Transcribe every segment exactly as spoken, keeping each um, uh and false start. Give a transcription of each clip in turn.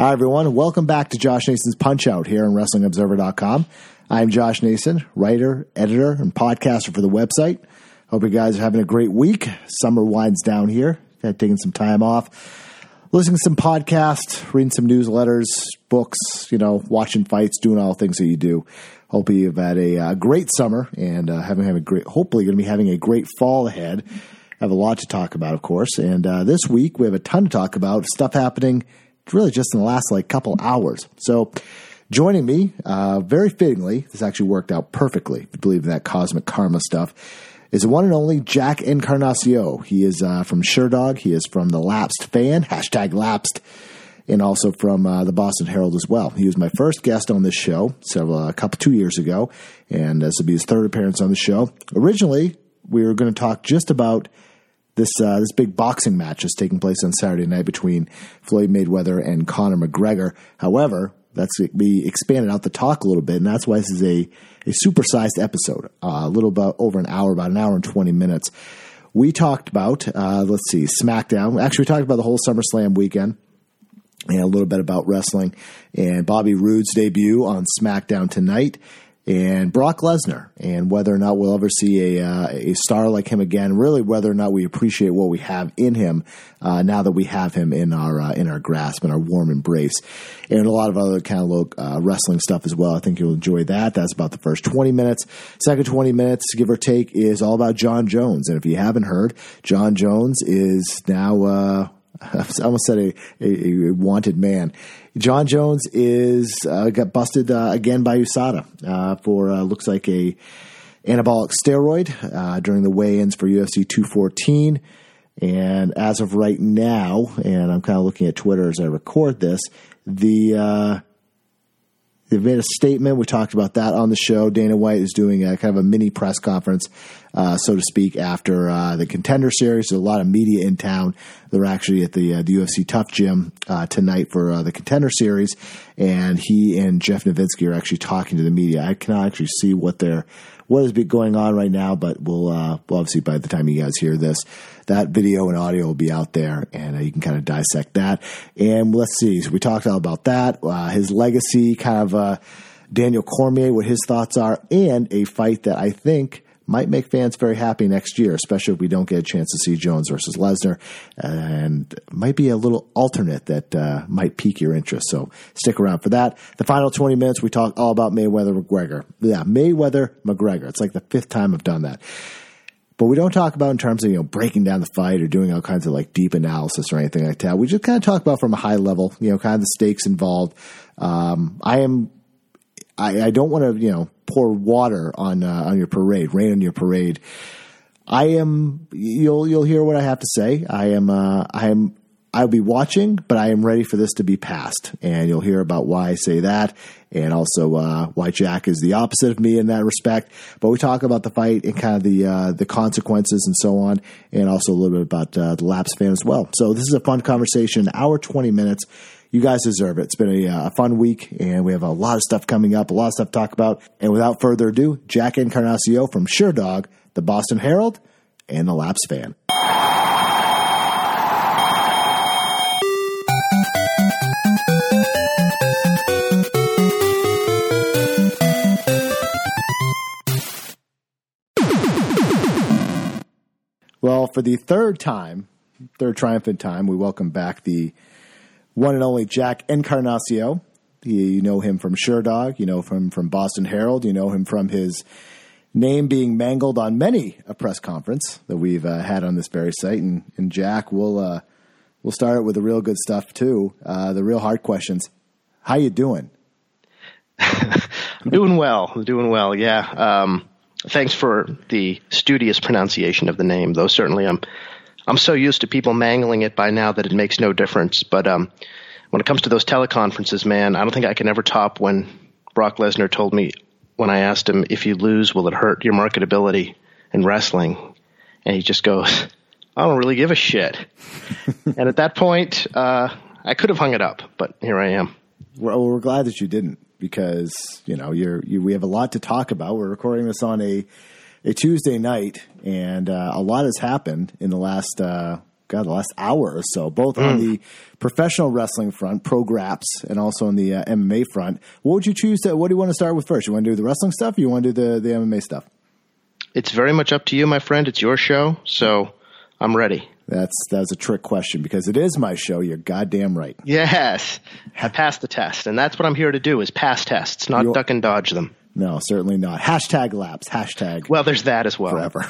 Hi, everyone. Welcome back to Josh Nason's Punch-Out here on Wrestling Observer dot com. I'm Josh Nason, writer, editor, and podcaster for the website. Hope you guys are having a great week. Summer winds down here. Kind of taking some time off. Listening to some podcasts, reading some newsletters, books, you know, watching fights, doing all the things that you do. Hope you've had a uh, great summer and uh, having, having a great, hopefully going to be having a great fall ahead. I have a lot to talk about, of course. And uh, this week we have a ton to talk about. Stuff happening really just in the last like couple hours. So joining me, uh, very fittingly, this actually worked out perfectly, if you believe in that cosmic karma stuff, is the one and only Jack Encarnacion. He is uh, from Sherdog. He is from the Lapsed Fan, hashtag Lapsed, and also from uh, the Boston Herald as well. He was my first guest on this show several, uh, a couple, two years ago, and this will be his third appearance on the show. Originally, we were going to talk just about This uh, this big boxing match is taking place on Saturday night between Floyd Mayweather and Conor McGregor. However, that's we expanded out the talk a little bit, and that's why this is a, a supersized episode, uh, a little bit over an hour, about an hour and twenty minutes. We talked about, uh, let's see, SmackDown. Actually, we talked about the whole SummerSlam weekend and a little bit about wrestling and Bobby Roode's debut on SmackDown tonight. And Brock Lesnar, and whether or not we'll ever see a uh, a star like him again. Really, whether or not we appreciate what we have in him uh, now that we have him in our uh, in our grasp and our warm embrace, and a lot of other kind of little, uh, wrestling stuff as well. I think you'll enjoy that. That's about the first twenty minutes. Second twenty minutes, give or take, is all about Jon Jones. And if you haven't heard, Jon Jones is now uh, I almost said a, a, a wanted man. Jon Jones is uh, got busted uh, again by U S A D A uh, for uh, looks like a anabolic steroid uh, during the weigh-ins for U F C two fourteen. And as of right now, and I'm kind of looking at Twitter as I record this, the uh, they've made a statement. We talked about that on the show. Dana White is doing a kind of a mini press conference, uh, so to speak, after uh, the Contender Series. There's a lot of media in town. They're actually at the uh, the U F C Tough Gym uh, tonight for uh, the Contender Series, and he and Jeff Novitzky are actually talking to the media. I cannot actually see what they're what is going on right now, but we'll, uh, we'll obviously by the time you guys hear this, that video and audio will be out there, and uh, you can kind of dissect that. And let's see, so we talked all about that, uh, his legacy, kind of uh, Daniel Cormier, what his thoughts are, and a fight that I think might make fans very happy next year, especially if we don't get a chance to see Jones versus Lesnar, and might be a little alternate that uh, might pique your interest. So stick around for that. The final twenty minutes, we talk all about Mayweather-McGregor. Yeah, Mayweather-McGregor. It's like the fifth time I've done that. But we don't talk about in terms of, you know, breaking down the fight or doing all kinds of like deep analysis or anything like that. We just kind of talk about from a high level, you know, kind of the stakes involved. Um, I am, I, I don't want to, you know, pour water on uh, on your parade, rain on your parade. I am. You'll you'll hear what I have to say. I am. Uh, I am. I'll be watching, but I am ready for this to be passed, and you'll hear about why I say that, and also uh, why Jack is the opposite of me in that respect. But we talk about the fight and kind of the uh, the consequences and so on, and also a little bit about uh, the Lapsed Fan as well. So this is a fun conversation, an hour twenty minutes. You guys deserve it. It's been a, a fun week, and we have a lot of stuff coming up, a lot of stuff to talk about. And without further ado, Jack Encarnacion from Sherdog, the Boston Herald, and the Lapsed Fan. Well, for the third time, third triumphant time, we welcome back the one and only Jack Encarnacion. You know him from Sherdog. You know him from Boston Herald. You know him from his name being mangled on many a press conference that we've uh, had on this very site. And, and Jack, we'll uh, we'll start it with the real good stuff too. Uh, the real hard questions. How you doing? I'm doing well. I'm doing well. Yeah. Um, thanks for the studious pronunciation of the name, though. Certainly, I'm. I'm so used to people mangling it by now that it makes no difference. But um, when it comes to those teleconferences, man, I don't think I can ever top when Brock Lesnar told me when I asked him, if you lose, will it hurt your marketability in wrestling? And he just goes, I don't really give a shit. And at that point, uh, I could have hung it up, but here I am. Well, we're glad that you didn't, because, you know, you're, you, we have a lot to talk about. We're recording this on a, a Tuesday night, and uh, a lot has happened in the last uh, God, the last hour or so, both mm. on the professional wrestling front, Pro Graps, and also on the uh, M M A front. What would you choose to, what do you want to start with first? You want to do the wrestling stuff or you want to do the, the M M A stuff? It's very much up to you, my friend. It's your show, so I'm ready. That's that's a trick question because it is my show. You're goddamn right. Yes. I passed the test, and that's what I'm here to do is pass tests, not You're, duck and dodge them. No, certainly not. Hashtag laps. Hashtag. Well, there's that as well. Forever.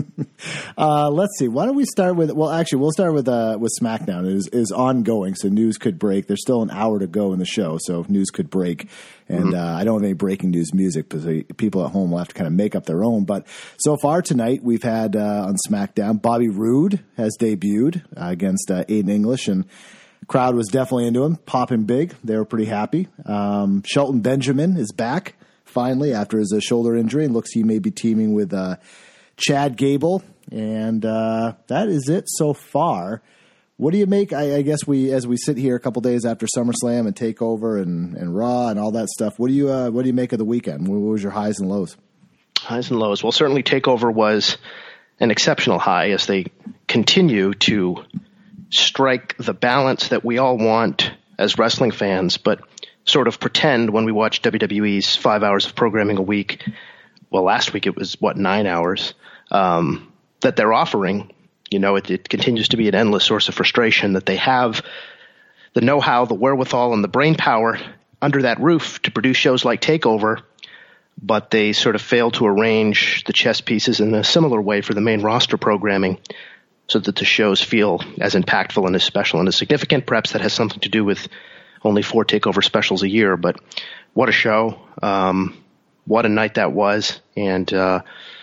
uh, let's see. Why don't we start with? Well, actually, we'll start with uh, with SmackDown. It is is ongoing, so news could break. There's still an hour to go in the show, so news could break. And mm-hmm. uh, I don't have any breaking news music because people at home will have to kind of make up their own. But so far tonight, we've had uh, on SmackDown, Bobby Roode has debuted uh, against uh, Aiden English, and the crowd was definitely into him, popping big. They were pretty happy. Um, Shelton Benjamin is back finally after his uh, shoulder injury, and looks he may be teaming with Uh, Chad Gable, and uh, that is it so far. What do you make? I, I guess we, as we sit here a couple days after SummerSlam and Takeover and, and Raw and all that stuff. What do you uh, what do you make of the weekend? What was your highs and lows? Highs and lows. Well, certainly Takeover was an exceptional high as they continue to strike the balance that we all want as wrestling fans, but sort of pretend when we watch W W E's five hours of programming a week. Well, last week it was, what, nine hours, um, that they're offering. You know, it, it continues to be an endless source of frustration that they have the know-how, the wherewithal, and the brain power under that roof to produce shows like Takeover, but they sort of fail to arrange the chess pieces in a similar way for the main roster programming so that the shows feel as impactful and as special and as significant. Perhaps that has something to do with only four Takeover specials a year, but what a show. Um What a night that was, and uh,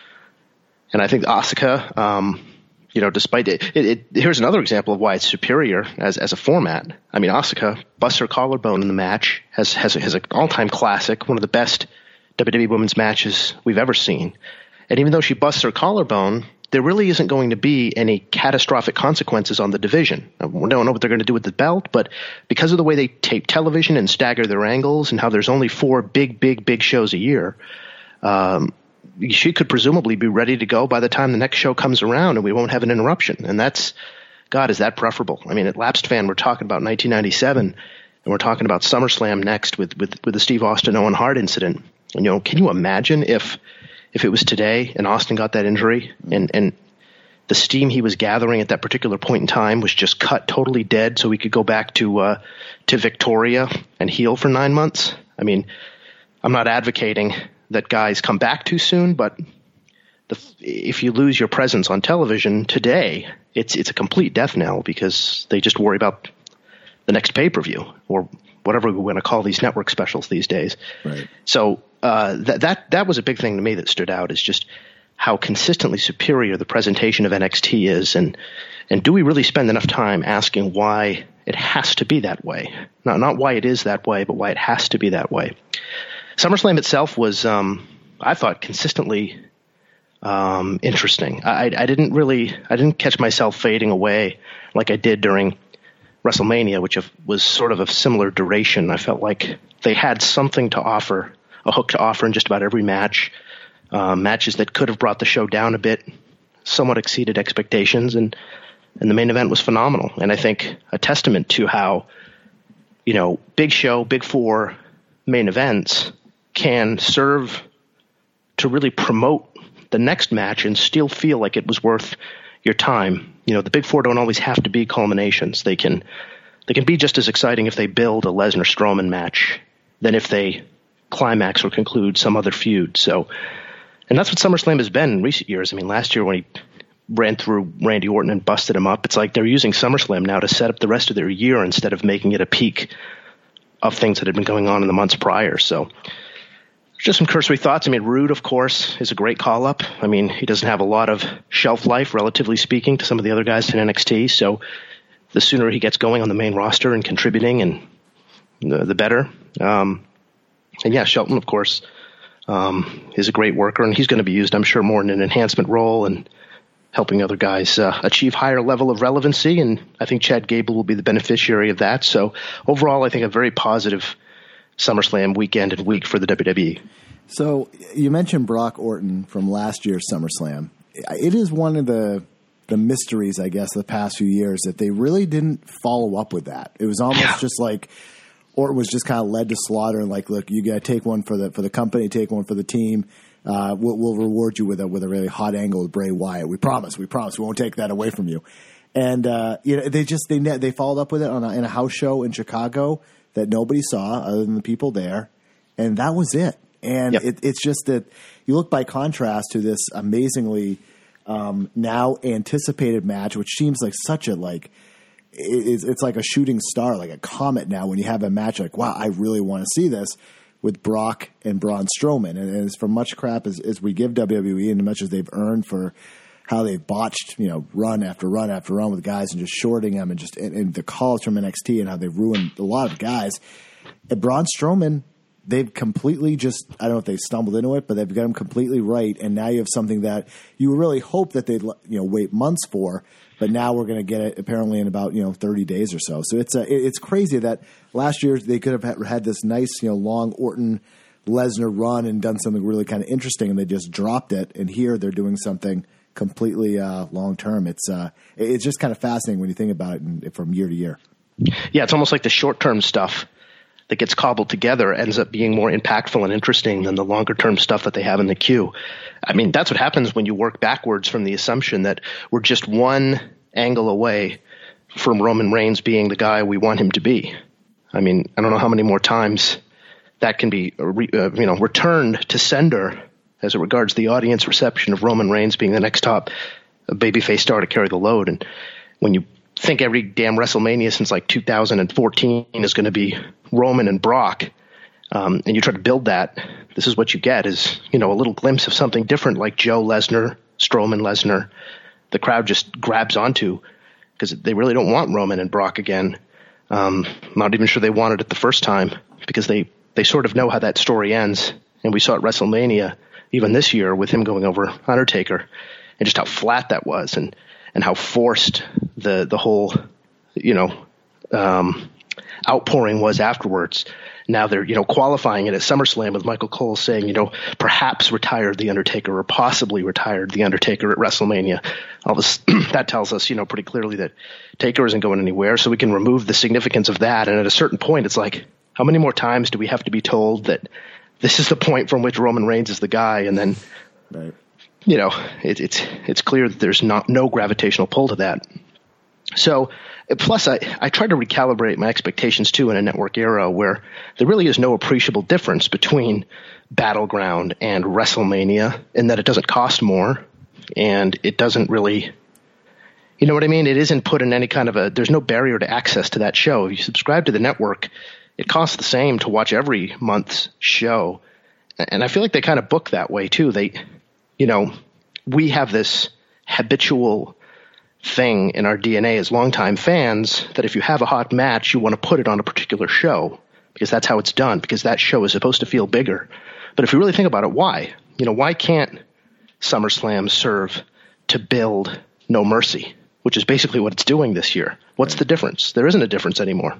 and I think Asuka, um, you know, despite it, it, it, here's another example of why it's superior as as a format. I mean, Asuka busts her collarbone in the match, has has has an all time classic, one of the best W W E women's matches we've ever seen, and even though she busts her collarbone, there really isn't going to be any catastrophic consequences on the division. We don't know what they're going to do with the belt, but because of the way they tape television and stagger their angles and how there's only four big, big, big shows a year, um, she could presumably be ready to go by the time the next show comes around and we won't have an interruption. And that's, God, is that preferable? I mean, at Lapsed Fan, we're talking about nineteen ninety-seven, and we're talking about SummerSlam next with, with, with the Steve Austin Owen Hart incident. And, you know, can you imagine if if it was today and Austin got that injury and, and the steam he was gathering at that particular point in time was just cut totally dead so we could go back to uh, to Victoria and heal for nine months? I mean, I'm not advocating that guys come back too soon, but the, if you lose your presence on television today, it's it's a complete death knell because they just worry about the next pay-per-view or whatever we want to call these network specials these days. Right. So uh, that that that was a big thing to me that stood out, is just how consistently superior the presentation of N X T is, and and do we really spend enough time asking why it has to be that way? Not not why it is that way, but why it has to be that way. SummerSlam itself was, um, I thought, consistently um, interesting. I, I didn't really, I didn't catch myself fading away like I did during WrestleMania, which was sort of a similar duration. I felt like they had something to offer, a hook to offer in just about every match. Uh, matches that could have brought the show down a bit, somewhat exceeded expectations, and and the main event was phenomenal. And I think a testament to how, you know, big show, big four main events can serve to really promote the next match and still feel like it was worth your time. You know, the big four don't always have to be culminations. They can they can be just as exciting if they build a Lesnar-Strowman match than if they climax or conclude some other feud. So, and that's what SummerSlam has been in recent years. I mean, last year when he ran through Randy Orton and busted him up, it's like they're using SummerSlam now to set up the rest of their year instead of making it a peak of things that had been going on in the months prior. So just some cursory thoughts. I mean, Roode, of course, is a great call-up. I mean, he doesn't have a lot of shelf life, relatively speaking, to some of the other guys in N X T. So the sooner he gets going on the main roster and contributing, and the, the better. Um, and yeah, Shelton, of course, um, is a great worker, and he's going to be used, I'm sure, more in an enhancement role and helping other guys uh, achieve higher level of relevancy. And I think Chad Gable will be the beneficiary of that. So overall, I think a very positive SummerSlam weekend and week for the W W E. So you mentioned Brock Orton from last year's SummerSlam. It is one of the the mysteries, I guess, the past few years that they really didn't follow up with that. It was almost yeah. just like Orton was just kind of led to slaughter and like, look, you got to take one for the for the company, take one for the team. Uh, we'll, we'll reward you with a with a really hot angle with Bray Wyatt. We promise, we promise, we won't take that away from you. And uh, you know, they just they they followed up with it on a, in a house show in Chicago that nobody saw other than the people there, and that was it. And yep. it, it's just that you look by contrast to this amazingly um, now anticipated match, which seems like such a like it, it's like a shooting star, like a comet. Now, when you have a match like, wow, I really want to see this. With Brock and Braun Strowman. And as for much crap as, as we give W W E and as much as they've earned for how they've botched, you know, run after run after run with guys and just shorting them and just and, and the calls from N X T and how they've ruined a lot of guys. And Braun Strowman, they've completely just, I don't know if they stumbled into it, but they've got him completely right. And now you have something that you really hope that they'd, you know, wait months for. But now we're going to get it apparently in about, you know, thirty days or so. So it's a, it's crazy that last year they could have had this nice, you know, long Orton Lesnar run and done something really kind of interesting, and they just dropped it. And here they're doing something completely uh, long term. It's uh, it's just kind of fascinating when you think about it from year to year. Yeah, it's almost like the short term stuff that gets cobbled together ends up being more impactful and interesting than the longer term stuff that they have in the queue. I mean, that's what happens when you work backwards from the assumption that we're just one angle away from Roman Reigns being the guy we want him to be. I mean, I don't know how many more times that can be, uh, you know, returned to sender as it regards the audience reception of Roman Reigns being the next top babyface star to carry the load. And when you think every damn WrestleMania since like two thousand fourteen is going to be Roman and Brock, um, and you try to build that, this is what you get is, you know, a little glimpse of something different like Joe Lesnar, Strowman Lesnar. The crowd just grabs onto because they really don't want Roman and Brock again. Um, I'm not even sure they wanted it the first time because they, they sort of know how that story ends. And we saw at WrestleMania, even this year, with him going over Undertaker, and just how flat that was and, and how forced the, the whole, you know, um, outpouring was afterwards. Now they're, you know, qualifying it at SummerSlam with Michael Cole saying, you know, perhaps retired The Undertaker or possibly retired The Undertaker at WrestleMania. All this, that tells us, you know, pretty clearly that Taker isn't going anywhere, so we can remove the significance of that. And at a certain point, it's like, how many more times do we have to be told that this is the point from which Roman Reigns is the guy? And then, right. you know, it, it's it's clear that there's not no gravitational pull to that. So, plus, I, I try to recalibrate my expectations, too, in a network era where there really is no appreciable difference between Battleground and WrestleMania in that it doesn't cost more and it doesn't really, you know what I mean? It isn't put in any kind of a, there's no barrier to access to that show. If you subscribe to the network, it costs the same to watch every month's show. And I feel like they kind of book that way, too. They, you know, we have this habitual thing in our D N A as longtime fans that if you have a hot match, you want to put it on a particular show because that's how it's done, because that show is supposed to feel bigger. But if you really think about it, why? You know, why can't SummerSlam serve to build No Mercy, which is basically what it's doing this year? What's the difference? There isn't a difference anymore.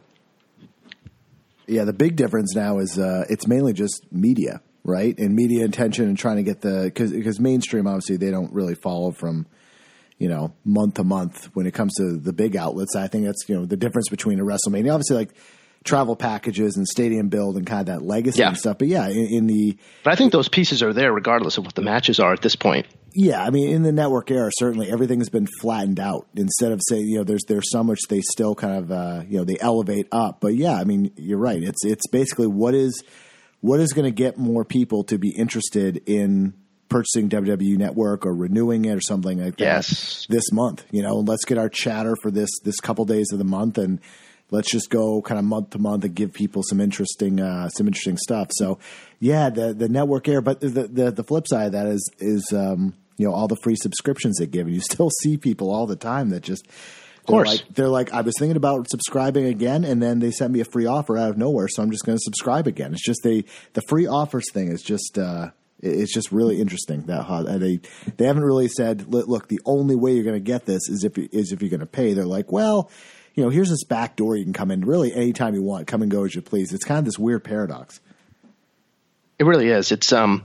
Yeah, the big difference now is uh, it's mainly just media, right? And media attention and trying to get the – because mainstream, obviously, they don't really follow from – you know, month to month when it comes to the big outlets. I think that's, you know, the difference between a WrestleMania, obviously like travel packages and stadium build and kind of that legacy yeah. and stuff. But yeah, in, in the, but I think those pieces are there regardless of what the matches are at this point. Yeah. I mean, in the network era, certainly everything has been flattened out instead of saying, you know, there's, there's some which they still kind of, uh, you know, they elevate up, but yeah, I mean, you're right. It's, it's basically what is, what is going to get more people to be interested in purchasing W W E Network or renewing it or something like that yes. this month. You know, let's get our chatter for this this couple days of the month, and let's just go kind of month to month and give people some interesting uh, some interesting stuff. So, yeah, the the network air, but the the, the flip side of that is is um, you know all the free subscriptions they give. And you still see people all the time that just. Of course. They're like, they're like, I was thinking about subscribing again, and then they sent me a free offer out of nowhere, so I'm just going to subscribe again. It's just they the free offers thing is just. Uh, It's just really interesting that how they they haven't really said, look, the only way you're going to get this is if is if you're going to pay. They're like, well, you know, here's this back door you can come in really anytime you want, come and go as you please. It's kind of this weird paradox. It really is. It's um,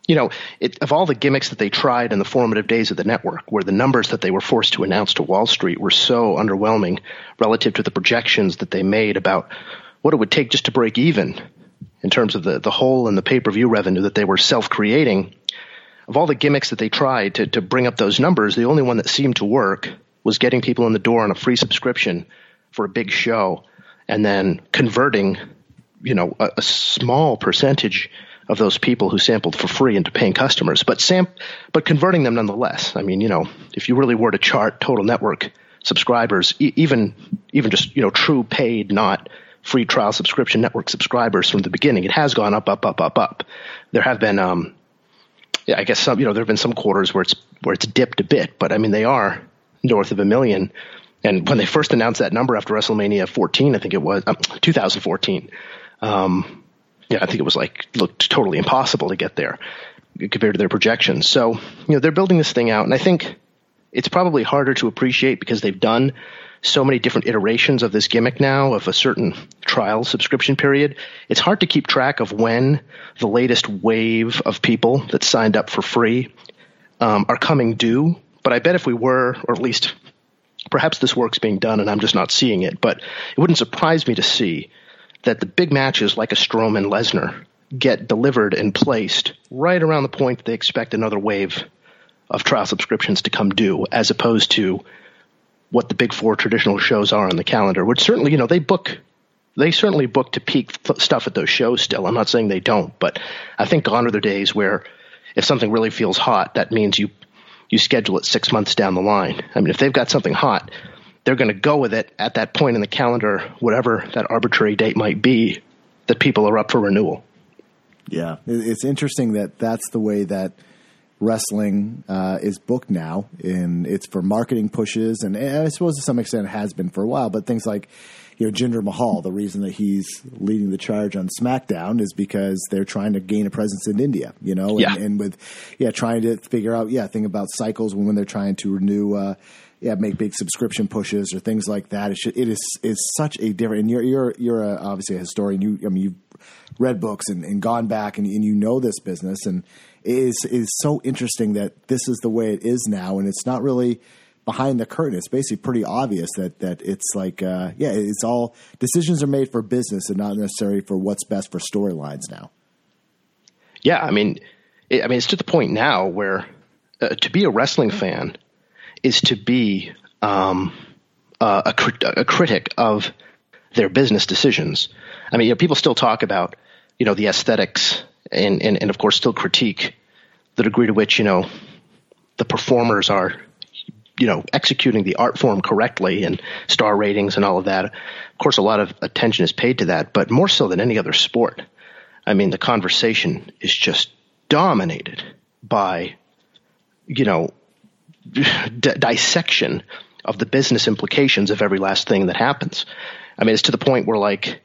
you know, it, of all the gimmicks that they tried in the formative days of the network, where the numbers that they were forced to announce to Wall Street were so underwhelming relative to the projections that they made about what it would take just to break even in terms of the, the hole in the pay-per-view revenue that they were self-creating, of all the gimmicks that they tried to, to bring up those numbers, the only one that seemed to work was getting people in the door on a free subscription for a big show and then converting, you know, a, a small percentage of those people who sampled for free into paying customers, but sam- but converting them nonetheless. I mean, you know, if you really were to chart total network subscribers, e- even even just, you know, true paid, not free trial subscription network subscribers from the beginning, it has gone up, up, up, up, up. There have been, um, yeah, I guess some, you know, there have been some quarters where it's where it's dipped a bit, but I mean, they are north of a million. And when they first announced that number after WrestleMania fourteen, I think it was um, two thousand fourteen. Um, Yeah, I think it was like looked totally impossible to get there compared to their projections. So, you know, they're building this thing out, and I think it's probably harder to appreciate because they've done so many different iterations of this gimmick now of a certain trial subscription period. It's hard to keep track of when the latest wave of people that signed up for free um, are coming due. But I bet if we were, or at least perhaps this work's being done and I'm just not seeing it, but it wouldn't surprise me to see that the big matches like a Strowman Lesnar get delivered and placed right around the point that they expect another wave of trial subscriptions to come due, as opposed to what the big four traditional shows are on the calendar, which certainly, you know, they book, they certainly book to peak th- stuff at those shows still. I'm not saying they don't, but I think gone are the days where if something really feels hot, that means you, you schedule it six months down the line. I mean, if they've got something hot, they're going to go with it at that point in the calendar, whatever that arbitrary date might be, that people are up for renewal. Yeah, it's interesting that that's the way that wrestling uh, is booked now, and it's for marketing pushes, and, and I suppose to some extent it has been for a while. But things like, you know, Jinder Mahal, the reason that he's leading the charge on SmackDown is because they're trying to gain a presence in India, you know, and, yeah. and with yeah, trying to figure out yeah, think about cycles when, when they're trying to renew. Uh, Yeah, make big subscription pushes or things like that. It, should, it is is such a different. And you're you're you're a, obviously a historian. You I mean you've read books and, and gone back and, and you know this business. And it is it is so interesting that this is the way it is now. And it's not really behind the curtain. It's basically pretty obvious that that it's like uh, yeah, it's all decisions are made for business and not necessarily for what's best for storylines now. Yeah, I mean, it, I mean it's to the point now where uh, to be a wrestling fan is to be um, uh, a, crit- a critic of their business decisions. I mean, you know, people still talk about, you know, the aesthetics and, and, and of course still critique the degree to which, you know, the performers are, you know, executing the art form correctly and star ratings and all of that. Of course, a lot of attention is paid to that, but more so than any other sport. I mean, the conversation is just dominated by, you know, D- dissection of the business implications of every last thing that happens. I mean, it's to the point where, like,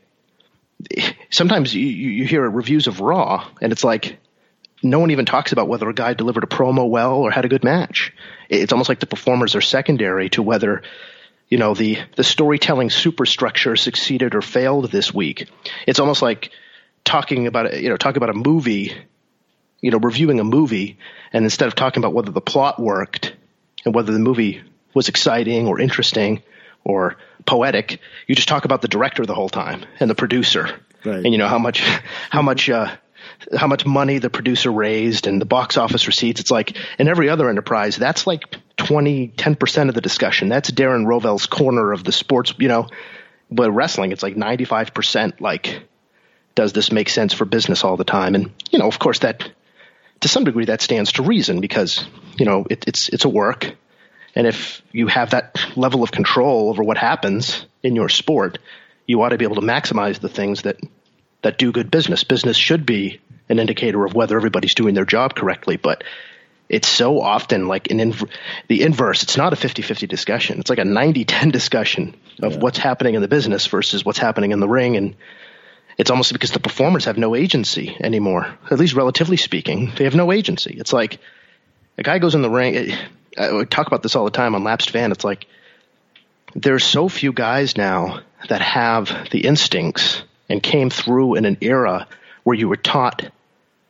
sometimes you, you hear reviews of Raw, and it's like no one even talks about whether a guy delivered a promo well or had a good match. It's almost like the performers are secondary to whether, you know, the, the storytelling superstructure succeeded or failed this week. It's almost like talking about, you know, talking about a movie, you know, reviewing a movie, and instead of talking about whether the plot worked and whether the movie was exciting or interesting or poetic, you just talk about the director the whole time and the producer, right. And you know how much, how much, uh, how much money the producer raised and the box office receipts. It's like in every other enterprise, that's like twenty, ten percent of the discussion. That's Darren Rovell's corner of the sports, you know, but wrestling, it's like ninety-five percent. Like, does this make sense for business all the time? And, you know, of course that, to some degree, that stands to reason because, you know, it, it's it's a work. And if you have that level of control over what happens in your sport, you ought to be able to maximize the things that, that do good business. Business should be an indicator of whether everybody's doing their job correctly. But it's so often like an inv- the inverse. It's not a fifty-fifty discussion. It's like a ninety-ten discussion of yeah. what's happening in the business versus what's happening in the ring. And it's almost because the performers have no agency anymore, at least relatively speaking. They have no agency. It's like a guy goes in the ring. It, I talk about this all the time on Lapsed Fan. It's like there's so few guys now that have the instincts and came through in an era where you were taught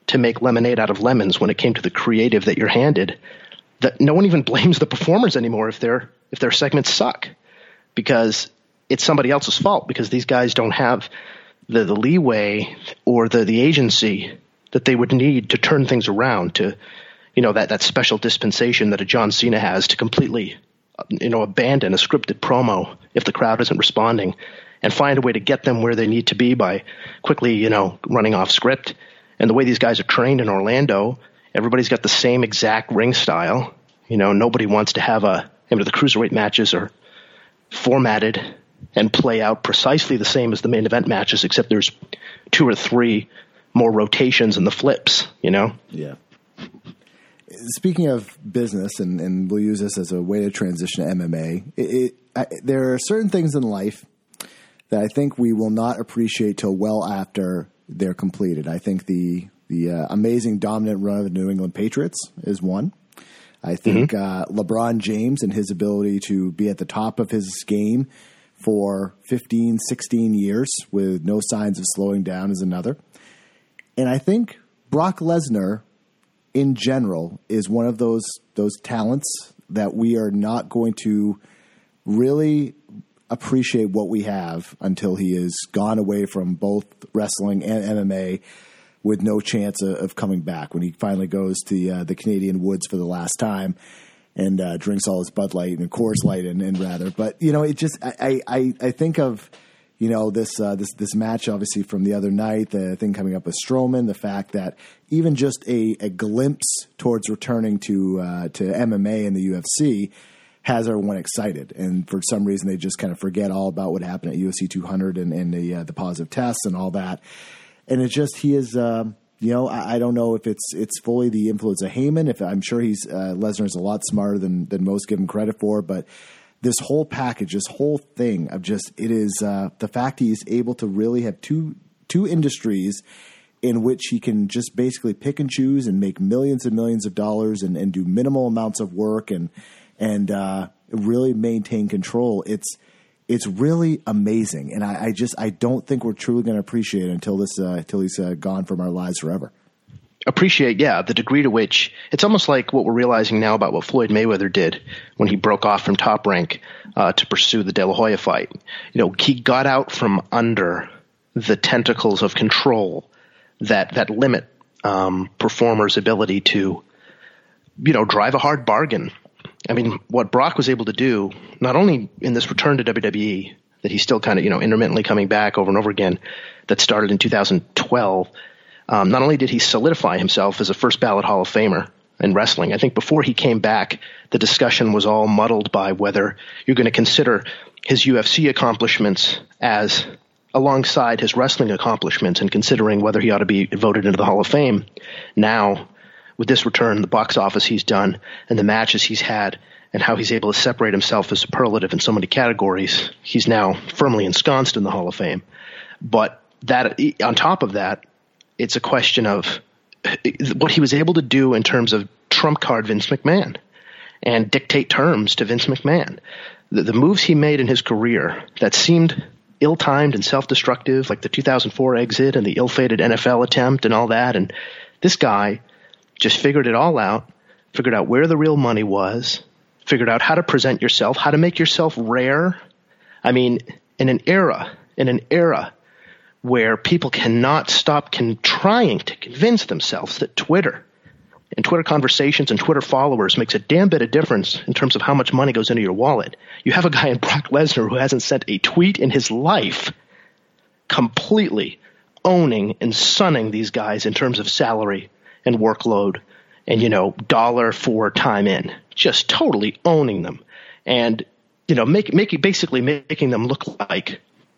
to make lemonade out of lemons when it came to the creative that you're handed, that no one even blames the performers anymore if their if their segments suck, because it's somebody else's fault, because these guys don't have the, the leeway or the, the agency that they would need to turn things around, to, you know, that, that special dispensation that a John Cena has to completely, you know, abandon a scripted promo if the crowd isn't responding, and find a way to get them where they need to be by quickly, you know, running off script. And the way these guys are trained in Orlando, everybody's got the same exact ring style. You know, nobody wants to have a, you know, the cruiserweight matches are formatted and play out precisely the same as the main event matches, except there's two or three more rotations in the flips, you know? Yeah. Speaking of business, and, and we'll use this as a way to transition to M M A, it, it, I, there are certain things in life that I think we will not appreciate till well after they're completed. I think the the uh, amazing dominant run of the New England Patriots is one. I think mm-hmm. uh, LeBron James and his ability to be at the top of his game for fifteen, sixteen years with no signs of slowing down is another. And I think Brock Lesnar in general is one of those those talents that we are not going to really appreciate what we have until he is gone away from both wrestling and M M A with no chance of, of coming back, when he finally goes to the, uh, the Canadian woods for the last time and uh, drinks all his Bud Light and Coors Light and, and rather. But, you know, it just I, I, I think of, you know, this, uh, this this match obviously from the other night, the thing coming up with Strowman, the fact that even just a, a glimpse towards returning to uh, to M M A and the U F C has everyone excited. And for some reason, they just kind of forget all about what happened at U F C two hundred and, and the uh, the positive tests and all that. And it's just, he is, um, you know, I, I don't know if it's it's fully the influence of Heyman. If I'm sure he's uh, Lesnar's a lot smarter than than most give him credit for, but this whole package, this whole thing of just, it is uh, the fact he's able to really have two two industries in which he can just basically pick and choose and make millions and millions of dollars and, and do minimal amounts of work and and uh, really maintain control. It's it's really amazing, and I, I just I don't think we're truly going to appreciate it until this uh, until he's uh, gone from our lives forever. Appreciate, yeah, the degree to which it's almost like what we're realizing now about what Floyd Mayweather did when he broke off from Top Rank uh, to pursue the De La Hoya fight. You know, he got out from under the tentacles of control that that limit um, performers' ability to, you know, drive a hard bargain. I mean, what Brock was able to do, not only in this return to W W E, that he's still kind of, you know, intermittently coming back over and over again, that started in two thousand twelve, um, not only did he solidify himself as a first ballot Hall of Famer in wrestling, I think before he came back, the discussion was all muddled by whether you're going to consider his U F C accomplishments as alongside his wrestling accomplishments and considering whether he ought to be voted into the Hall of Fame. Now, with this return, the box office he's done and the matches he's had and how he's able to separate himself as superlative in so many categories, he's now firmly ensconced in the Hall of Fame. But that, on top of that, it's a question of what he was able to do in terms of trump card Vince McMahon and dictate terms to Vince McMahon. The, the moves he made in his career that seemed ill-timed and self-destructive, like the two thousand four exit and the ill-fated N F L attempt and all that, and this guy just figured it all out, figured out where the real money was, figured out how to present yourself, how to make yourself rare. I mean, in an era, in an era where people cannot stop con- trying to convince themselves that Twitter and Twitter conversations and Twitter followers makes a damn bit of difference in terms of how much money goes into your wallet. You have a guy in Brock Lesnar who hasn't sent a tweet in his life, completely owning and sunning these guys in terms of salary and workload and, you know, dollar for time in, just totally owning them and, you know, make, make basically making them look like,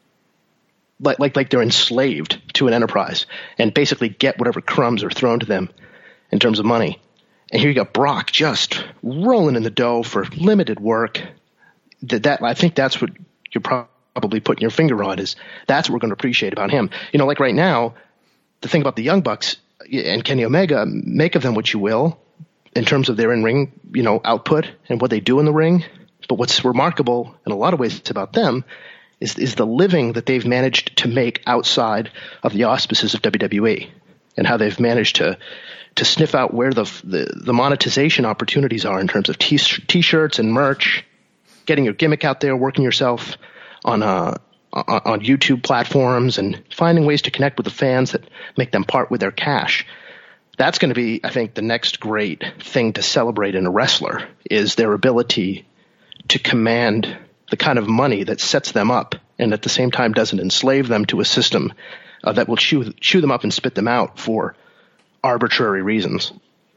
like, like, like they're enslaved to an enterprise and basically get whatever crumbs are thrown to them in terms of money. And here you got Brock just rolling in the dough for limited work. That, that I think that's what you're probably putting your finger on, is that's what we're going to appreciate about him. You know, like right now, the thing about the Young Bucks and Kenny Omega, make of them what you will in terms of their in-ring, you know, output and what they do in the ring. But what's remarkable in a lot of ways about them is, is the living that they've managed to make outside of the auspices of W W E. and how they've managed to to sniff out where the the, the monetization opportunities are in terms of t- t-shirts and merch, getting your gimmick out there, working yourself on uh, on, on YouTube platforms, and finding ways to connect with the fans that make them part with their cash. That's going to be, I think, the next great thing to celebrate in a wrestler is their ability to command the kind of money that sets them up and at the same time doesn't enslave them to a system uh, that will chew, chew them up and spit them out for arbitrary reasons.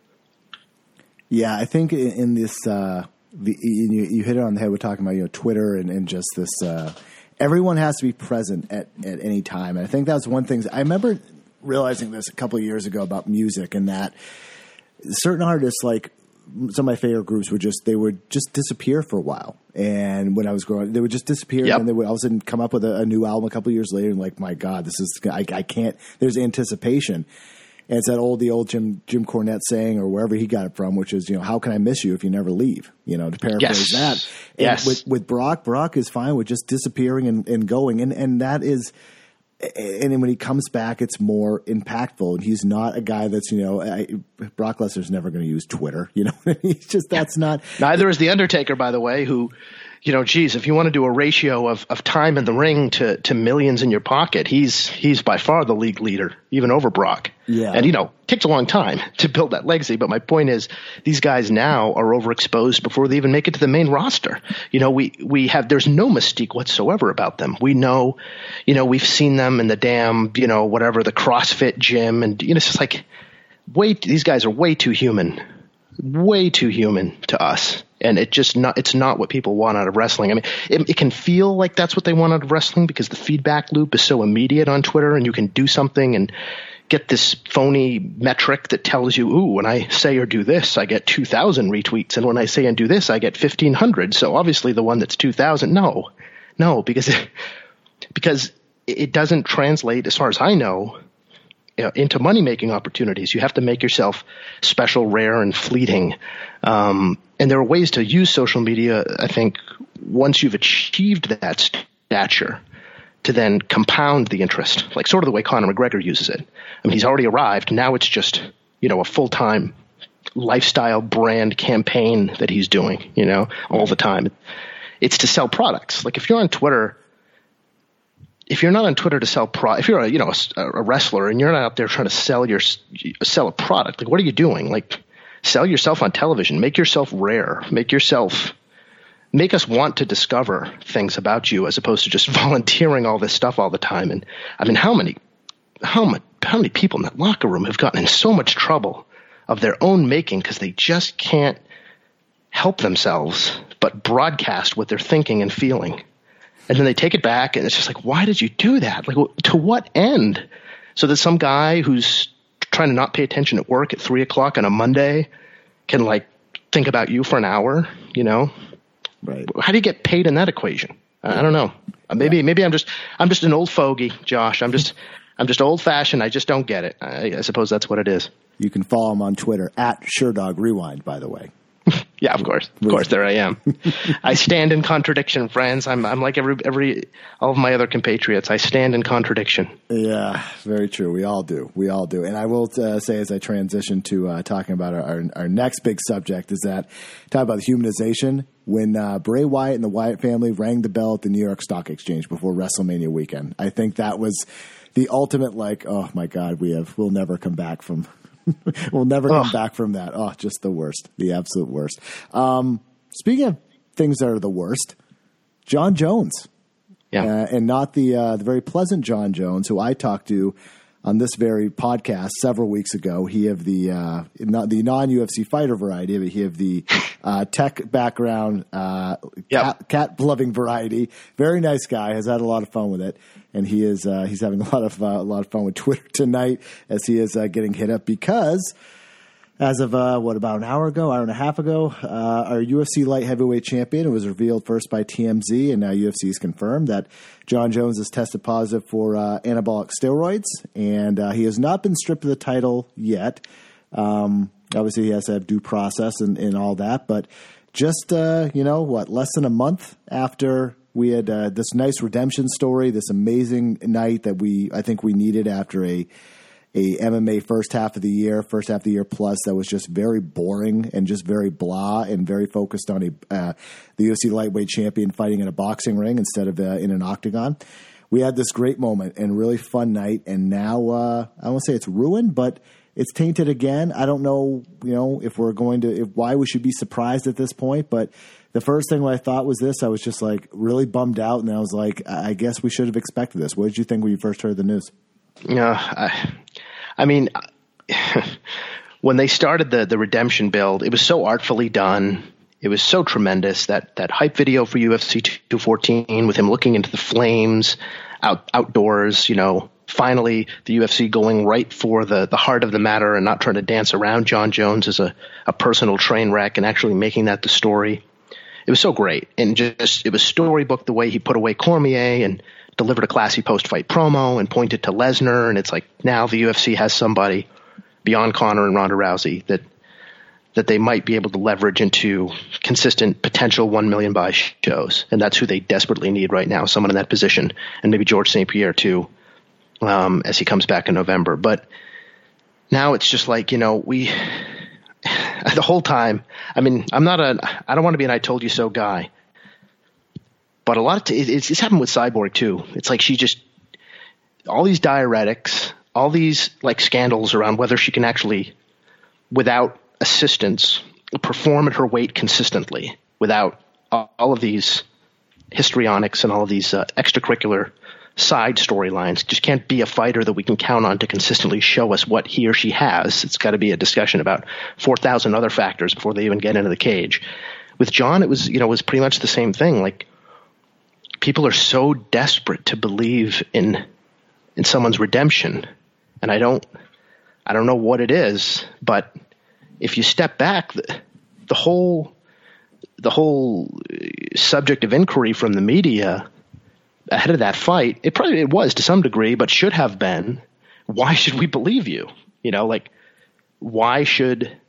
Yeah, I think in this, uh, the, you, you hit it on the head. We're talking about, you know, Twitter and, and just this, uh, everyone has to be present at, at any time. And I think that's one thing. I remember realizing this a couple of years ago about music, and that certain artists, like some of my favorite groups, would just, they would just disappear for a while. And when I was growing, they would just disappear, yep. and they would all of a sudden come up with a, a new album a couple of years later, and like, my God, this is, I, I can't, there's anticipation. And it's that old, the old Jim, Jim Cornette saying, or wherever he got it from, which is, you know, how can I miss you if you never leave? You know, to paraphrase yes. that. And yes. with, with Brock, Brock is fine with just disappearing and, and going. And, and that is, and then when he comes back, it's more impactful. And he's not a guy that's, you know, I, Brock Lesnar's never going to use Twitter. You know, he's just, that's not. Neither is The Undertaker, by the way, who, you know, geez, if you want to do a ratio of, of time in the ring to, to millions in your pocket, he's he's by far the league leader, even over Brock. Yeah. And, you know, it takes a long time to build that legacy. But my point is, these guys now are overexposed before they even make it to the main roster. You know, we, we have, there's no mystique whatsoever about them. We know, you know, we've seen them in the damn, you know, whatever, the CrossFit gym. And, you know, it's just like, way, these guys are way too human, way too human to us. And it just not, it's not what people want out of wrestling. I mean, it, it can feel like that's what they want out of wrestling because the feedback loop is so immediate on Twitter, and you can do something and get this phony metric that tells you, ooh, when I say or do this, I get two thousand retweets. And when I say and do this, I get fifteen hundred. So obviously the one that's two thousand, no, no, because, it, because it doesn't translate, as far as I know, you know, into money-making opportunities. You have to make yourself special, rare, and fleeting. Um, and there are ways to use social media, I think, once you've achieved that stature, to then compound the interest, like sort of the way Conor McGregor uses it. I mean, he's already arrived. Now it's just, you know, a full-time lifestyle brand campaign that he's doing, you know, all the time. It's to sell products. Like if you're on Twitter, if you're not on Twitter to sell pro, if you're a, you know, a, a wrestler and you're not out there trying to sell your, sell a product, like what are you doing? Like sell yourself on television, make yourself rare, make yourself, make us want to discover things about you as opposed to just volunteering all this stuff all the time. And I mean, how many, how much, how many people in that locker room have gotten in so much trouble of their own making because they just can't help themselves but broadcast what they're thinking and feeling. And then they take it back, and it's just like, why did you do that? Like, to what end? So that some guy who's trying to not pay attention at work at three o'clock on a Monday can, like, think about you for an hour, you know? Right. How do you get paid in that equation? I, I don't know. Maybe yeah. maybe I'm just I'm just an old fogey, Josh. I'm just I'm just old fashioned. I just don't get it. I, I suppose that's what it is. You can follow him on Twitter at SureDog Rewind, by the way. Yeah, of course, of course. There I am. I stand in contradiction, friends. I'm, I'm like every, every, all of my other compatriots. I stand in contradiction. Yeah, very true. We all do. We all do. And I will uh, say, as I transition to uh, talking about our, our, our next big subject, is that talk about the humanization. When uh, Bray Wyatt and the Wyatt family rang the bell at the New York Stock Exchange before WrestleMania weekend, I think that was the ultimate. Like, oh my God, we have, we'll never come back from. We'll never come oh. back from that. Oh, just the worst. The absolute worst. Um, speaking of things that are the worst, John Jones. Yeah. Uh, and not the uh, the very pleasant John Jones, who I talked to on this very podcast several weeks ago. He of the uh, not the non-U F C fighter variety, but he of the uh, tech background, uh, yep. cat, cat-loving variety. Very nice guy. Has had a lot of fun with it. And he is uh, he's having a lot of uh, a lot of fun with Twitter tonight as he is uh, getting hit up because as of uh, what about an hour ago, hour and a half ago, uh, our U F C light heavyweight champion, it was revealed first by T M Z, and now U F C has confirmed that John Jones has tested positive for uh, anabolic steroids, and uh, he has not been stripped of the title yet. Um, obviously, he has to have due process and, and all that, but just uh, you know what, less than a month after. We had uh, this nice redemption story, this amazing night that we I think we needed after a a M M A first half of the year, first half of the year plus that was just very boring and just very blah and very focused on a uh, the U F C lightweight champion fighting in a boxing ring instead of uh, in an octagon. We had this great moment and really fun night, and now uh, I won't say it's ruined, but it's tainted again. I don't know, you know, if we're going to if, why we should be surprised at this point, but the first thing what I thought was this. I was just like really bummed out, and I was like, I guess we should have expected this. What did you think when you first heard the news? Yeah, I, I mean, when they started the the redemption build, it was so artfully done. It was so tremendous, that that hype video for U F C two fourteen with him looking into the flames out outdoors, you know, finally the U F C going right for the, the heart of the matter and not trying to dance around Jon Jones as a, a personal train wreck and actually making that the story. It was so great. And just it was storybook the way he put away Cormier and delivered a classy post-fight promo and pointed to Lesnar. And it's like now the U F C has somebody beyond Conor and Ronda Rousey that that they might be able to leverage into consistent potential one million buy shows. And that's who they desperately need right now, someone in that position, and maybe George Saint Pierre too, um, as he comes back in November. But now it's just like, you know, we the whole time, I mean, I'm not a, I don't want to be an I told you so guy, but a lot of, t- it's, it's happened with Cyborg too. It's like she just, all these diuretics, all these like scandals around whether she can actually, without assistance, perform at her weight consistently without all of these histrionics and all of these uh, extracurricular side storylines. Just can't be a fighter that we can count on to consistently show us what he or she has. It's got to be a discussion about four thousand other factors before they even get into the cage. With Jon, it was, you know, it was pretty much the same thing. Like, people are so desperate to believe in in someone's redemption, and I don't I don't know what it is, but if you step back, the, the whole the whole subject of inquiry from the media ahead of that fight, it probably it was to some degree, but should have been, why should we believe you? You know, like, why should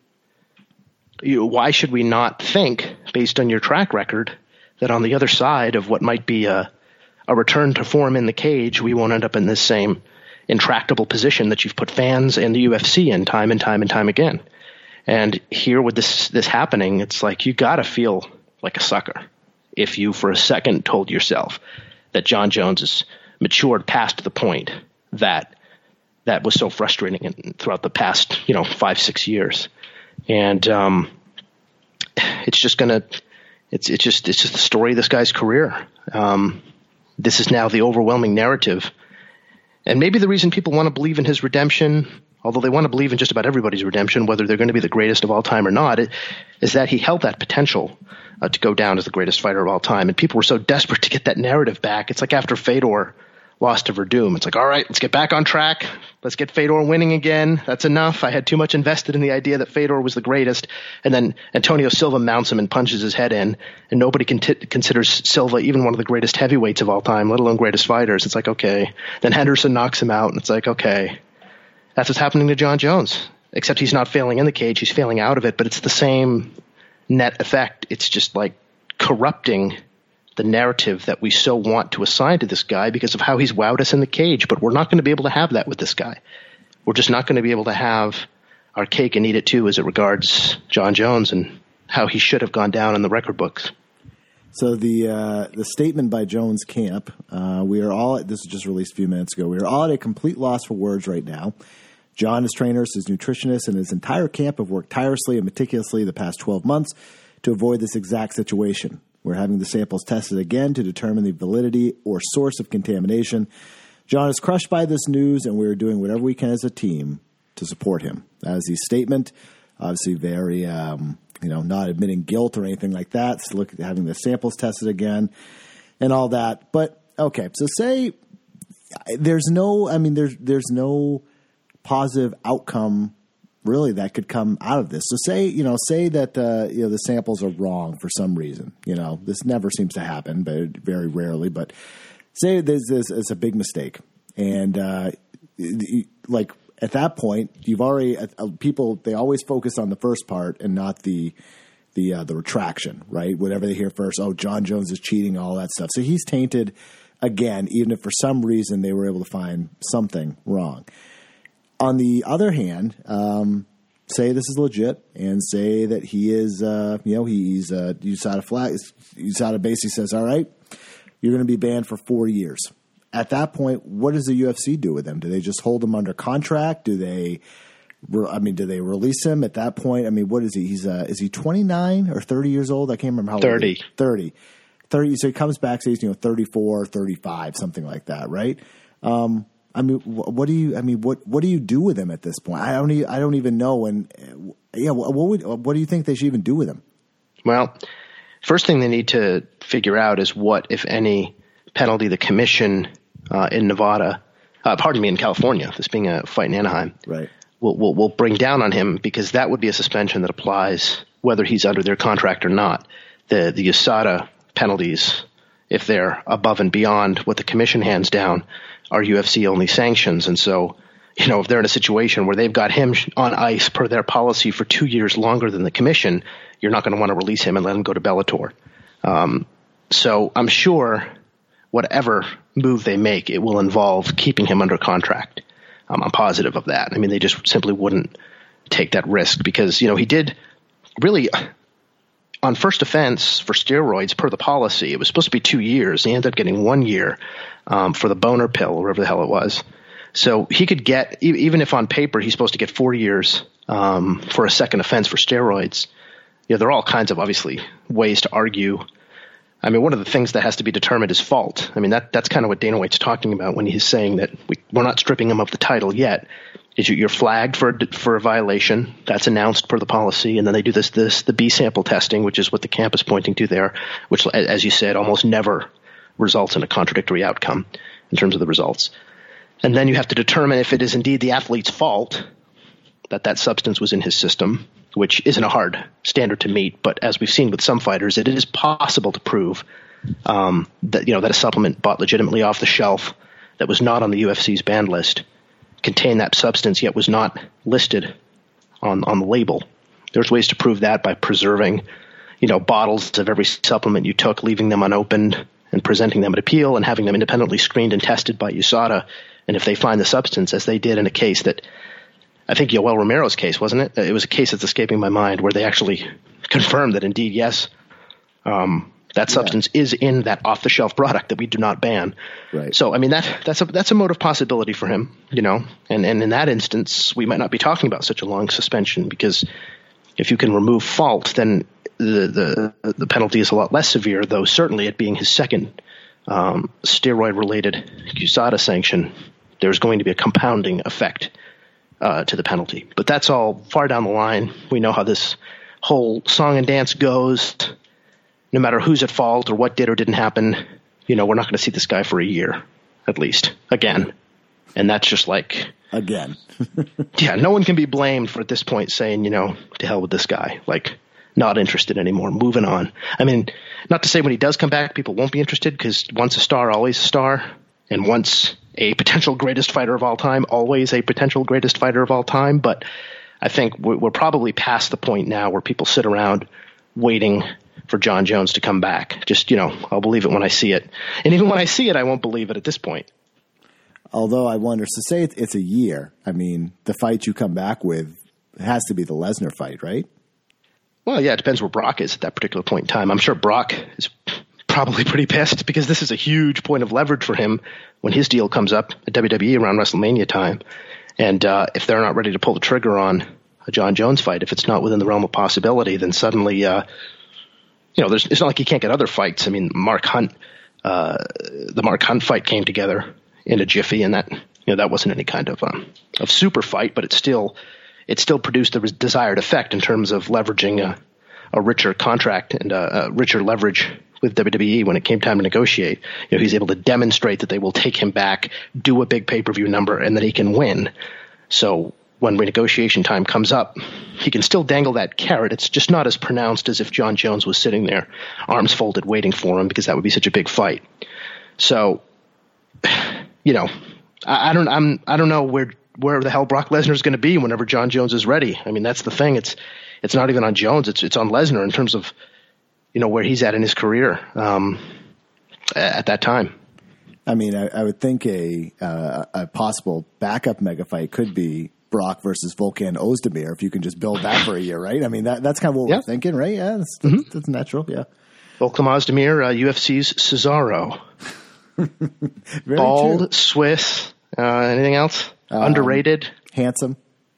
you, why should we not think, based on your track record, that on the other side of what might be a a return to form in the cage, we won't end up in this same intractable position that you've put fans and the U F C in time and time and time again. And here with this this happening, it's like you got to feel like a sucker if you for a second told yourself that Jon Jones has matured past the point that that was so frustrating in, throughout the past, you know, five, six years. And um, it's just going to it's it's just it's just the story of this guy's career. Um, this is now the overwhelming narrative. And maybe the reason people want to believe in his redemption, although they want to believe in just about everybody's redemption, whether they're going to be the greatest of all time or not, it, is that he held that potential uh, to go down as the greatest fighter of all time. And people were so desperate to get that narrative back. It's like after Fedor lost to Verdum. It's like, all right, let's get back on track. Let's get Fedor winning again. That's enough. I had too much invested in the idea that Fedor was the greatest. And then Antonio Silva mounts him and punches his head in. And nobody con- considers Silva even one of the greatest heavyweights of all time, let alone greatest fighters. It's like, okay. Then Henderson knocks him out. And it's like, okay. That's what's happening to Jon Jones. Except he's not failing in the cage. He's failing out of it. But it's the same net effect. It's just like corrupting the narrative that we so want to assign to this guy because of how he's wowed us in the cage. But we're not going to be able to have that with this guy. We're just not going to be able to have our cake and eat it too as it regards Jon Jones and how he should have gone down in the record books. So the uh, the statement by Jones Camp, uh, we are all, this was just released a few minutes ago, we are all at a complete loss for words right now. Jon, his trainers, his nutritionists, and his entire camp have worked tirelessly and meticulously the past twelve months to avoid this exact situation. We're having the samples tested again to determine the validity or source of contamination. Jon is crushed by this news, and we are doing whatever we can as a team to support him. That is his statement. Obviously very, um, you know, not admitting guilt or anything like that. So look at having the samples tested again and all that. But, okay, so say there's no, I mean, there's there's no positive outcome really that could come out of this. So say, you know, say that, uh, you know, the samples are wrong for some reason. You know, this never seems to happen, but very rarely. But say this is a big mistake. And, uh, like, at that point, you've already, uh, people, they always focus on the first part and not the, the, uh, the retraction, right? Whatever they hear first, oh, Jon Jones is cheating, all that stuff. So he's tainted again, even if for some reason they were able to find something wrong. on the other hand, um, say this is legit and say that he is, uh, you know, he's uh, U S A D A flag. U S A D A basically says, all right, you're going to be banned for four years. At that point, what does the U F C do with him? Do they just hold him under contract? Do they, I mean, do they release him at that point? I mean, what is he? He's uh, is he twenty-nine or thirty years old? I can't remember how thirty. old he is. thirty. thirty. So he comes back, says, you know, thirty-four, thirty-five, something like that, right? Um, I mean, what do you? I mean, what what do you do with him at this point? I don't. E- I don't even know. And yeah, what would? What do you think they should even do with him? Well, first thing they need to figure out is what, if any, penalty the commission uh, in Nevada, uh, pardon me, in California, this being a fight in Anaheim, right, will will will bring down on him, because that would be a suspension that applies whether he's under their contract or not. The the U S A D A penalties, if they're above and beyond what the commission hands down, are U F C only sanctions. And so, you know, if they're in a situation where they've got him on ice per their policy for two years longer than the commission, you're not going to want to release him and let him go to Bellator. Um, so I'm sure whatever move they make, it will involve keeping him under contract. Um, I'm positive of that. I mean, they just simply wouldn't take that risk because, you know, he did really on first offense for steroids per the policy. It was supposed to be two years. He ended up getting one year um, for the boner pill, or whatever the hell it was. So he could get, even if on paper he's supposed to get four years um, for a second offense for steroids. You know, there are all kinds of, obviously, ways to argue. I mean, one of the things that has to be determined is fault. I mean, that that's kind of what Dana White's talking about when he's saying that we, we're not stripping him of the title yet. Is you, you're flagged for for a violation that's announced per the policy, and then they do this this the B sample testing, which is what the camp is pointing to there, which, as you said, almost never results in a contradictory outcome in terms of the results. And then you have to determine if it is indeed the athlete's fault that that substance was in his system, which isn't a hard standard to meet. But as we've seen with some fighters, it is possible to prove um, that, you know, that a supplement bought legitimately off the shelf that was not on the U F C's banned list contained that substance, yet was not listed on, on the label. There's ways to prove that by preserving, you know, bottles of every supplement you took, leaving them unopened and presenting them at appeal and having them independently screened and tested by U S A D A. And if they find the substance, as they did in a case that, I think Yoel Romero's case, wasn't it? It was a case that's escaping my mind where they actually confirmed that indeed, yes, um, that substance yeah. is in that off-the-shelf product that we do not ban. Right. So, I mean, that that's a that's a motive possibility for him, you know. And and in that instance, we might not be talking about such a long suspension, because if you can remove fault, then the the the penalty is a lot less severe. Though certainly, it being his second um, steroid-related U S A D A sanction, there's going to be a compounding effect uh, to the penalty. But that's all far down the line. We know how this whole song and dance goes. No matter who's at fault or what did or didn't happen, you know, we're not going to see this guy for a year, at least, again. And that's just like... Again. yeah, no one can be blamed for at this point saying, you know, to hell with this guy. Like, not interested anymore, moving on. I mean, not to say when he does come back, people won't be interested, because once a star, always a star. And once a potential greatest fighter of all time, always a potential greatest fighter of all time. But I think we're probably past the point now where people sit around waiting for John Jones to come back. Just, you know, I'll believe it when I see it. And even when I see it, I won't believe it at this point. Although I wonder, so say it's a year. I mean, the fight you come back with has to be the Lesnar fight, right? Well, yeah, it depends where Brock is at that particular point in time. I'm sure Brock is probably pretty pissed, because this is a huge point of leverage for him when his deal comes up at W W E around WrestleMania time. And uh, if they're not ready to pull the trigger on a John Jones fight, if it's not within the realm of possibility, then suddenly... Uh, You know, there's, it's not like he can't get other fights. I mean, Mark Hunt, uh, the Mark Hunt fight came together in a jiffy, and that, you know, that wasn't any kind of um, of super fight, but it still it still produced the desired effect in terms of leveraging a, a richer contract and a, a richer leverage with W W E when it came time to negotiate. You know, he's able to demonstrate that they will take him back, do a big pay-per-view number, and that he can win. So when renegotiation time comes up, he can still dangle that carrot. It's just not as pronounced as if John Jones was sitting there, arms folded, waiting for him, because that would be such a big fight. So, you know, I, I don't, I'm, I don't know where where the hell Brock Lesnar is going to be whenever John Jones is ready. I mean, that's the thing. It's it's not even on Jones. It's it's on Lesnar in terms of, you know, where he's at in his career um, at that time. I mean, I, I would think a uh, a possible backup mega fight could be Brock versus Volkan Ozdemir, if you can just build that for a year, right? I mean, that that's kind of what yeah. we're thinking, right? Yeah, that's, that's, mm-hmm. that's natural, yeah. Volkan Ozdemir, uh, U F C's Cesaro. Bald, true. Swiss, uh, anything else? Um, Underrated? Handsome.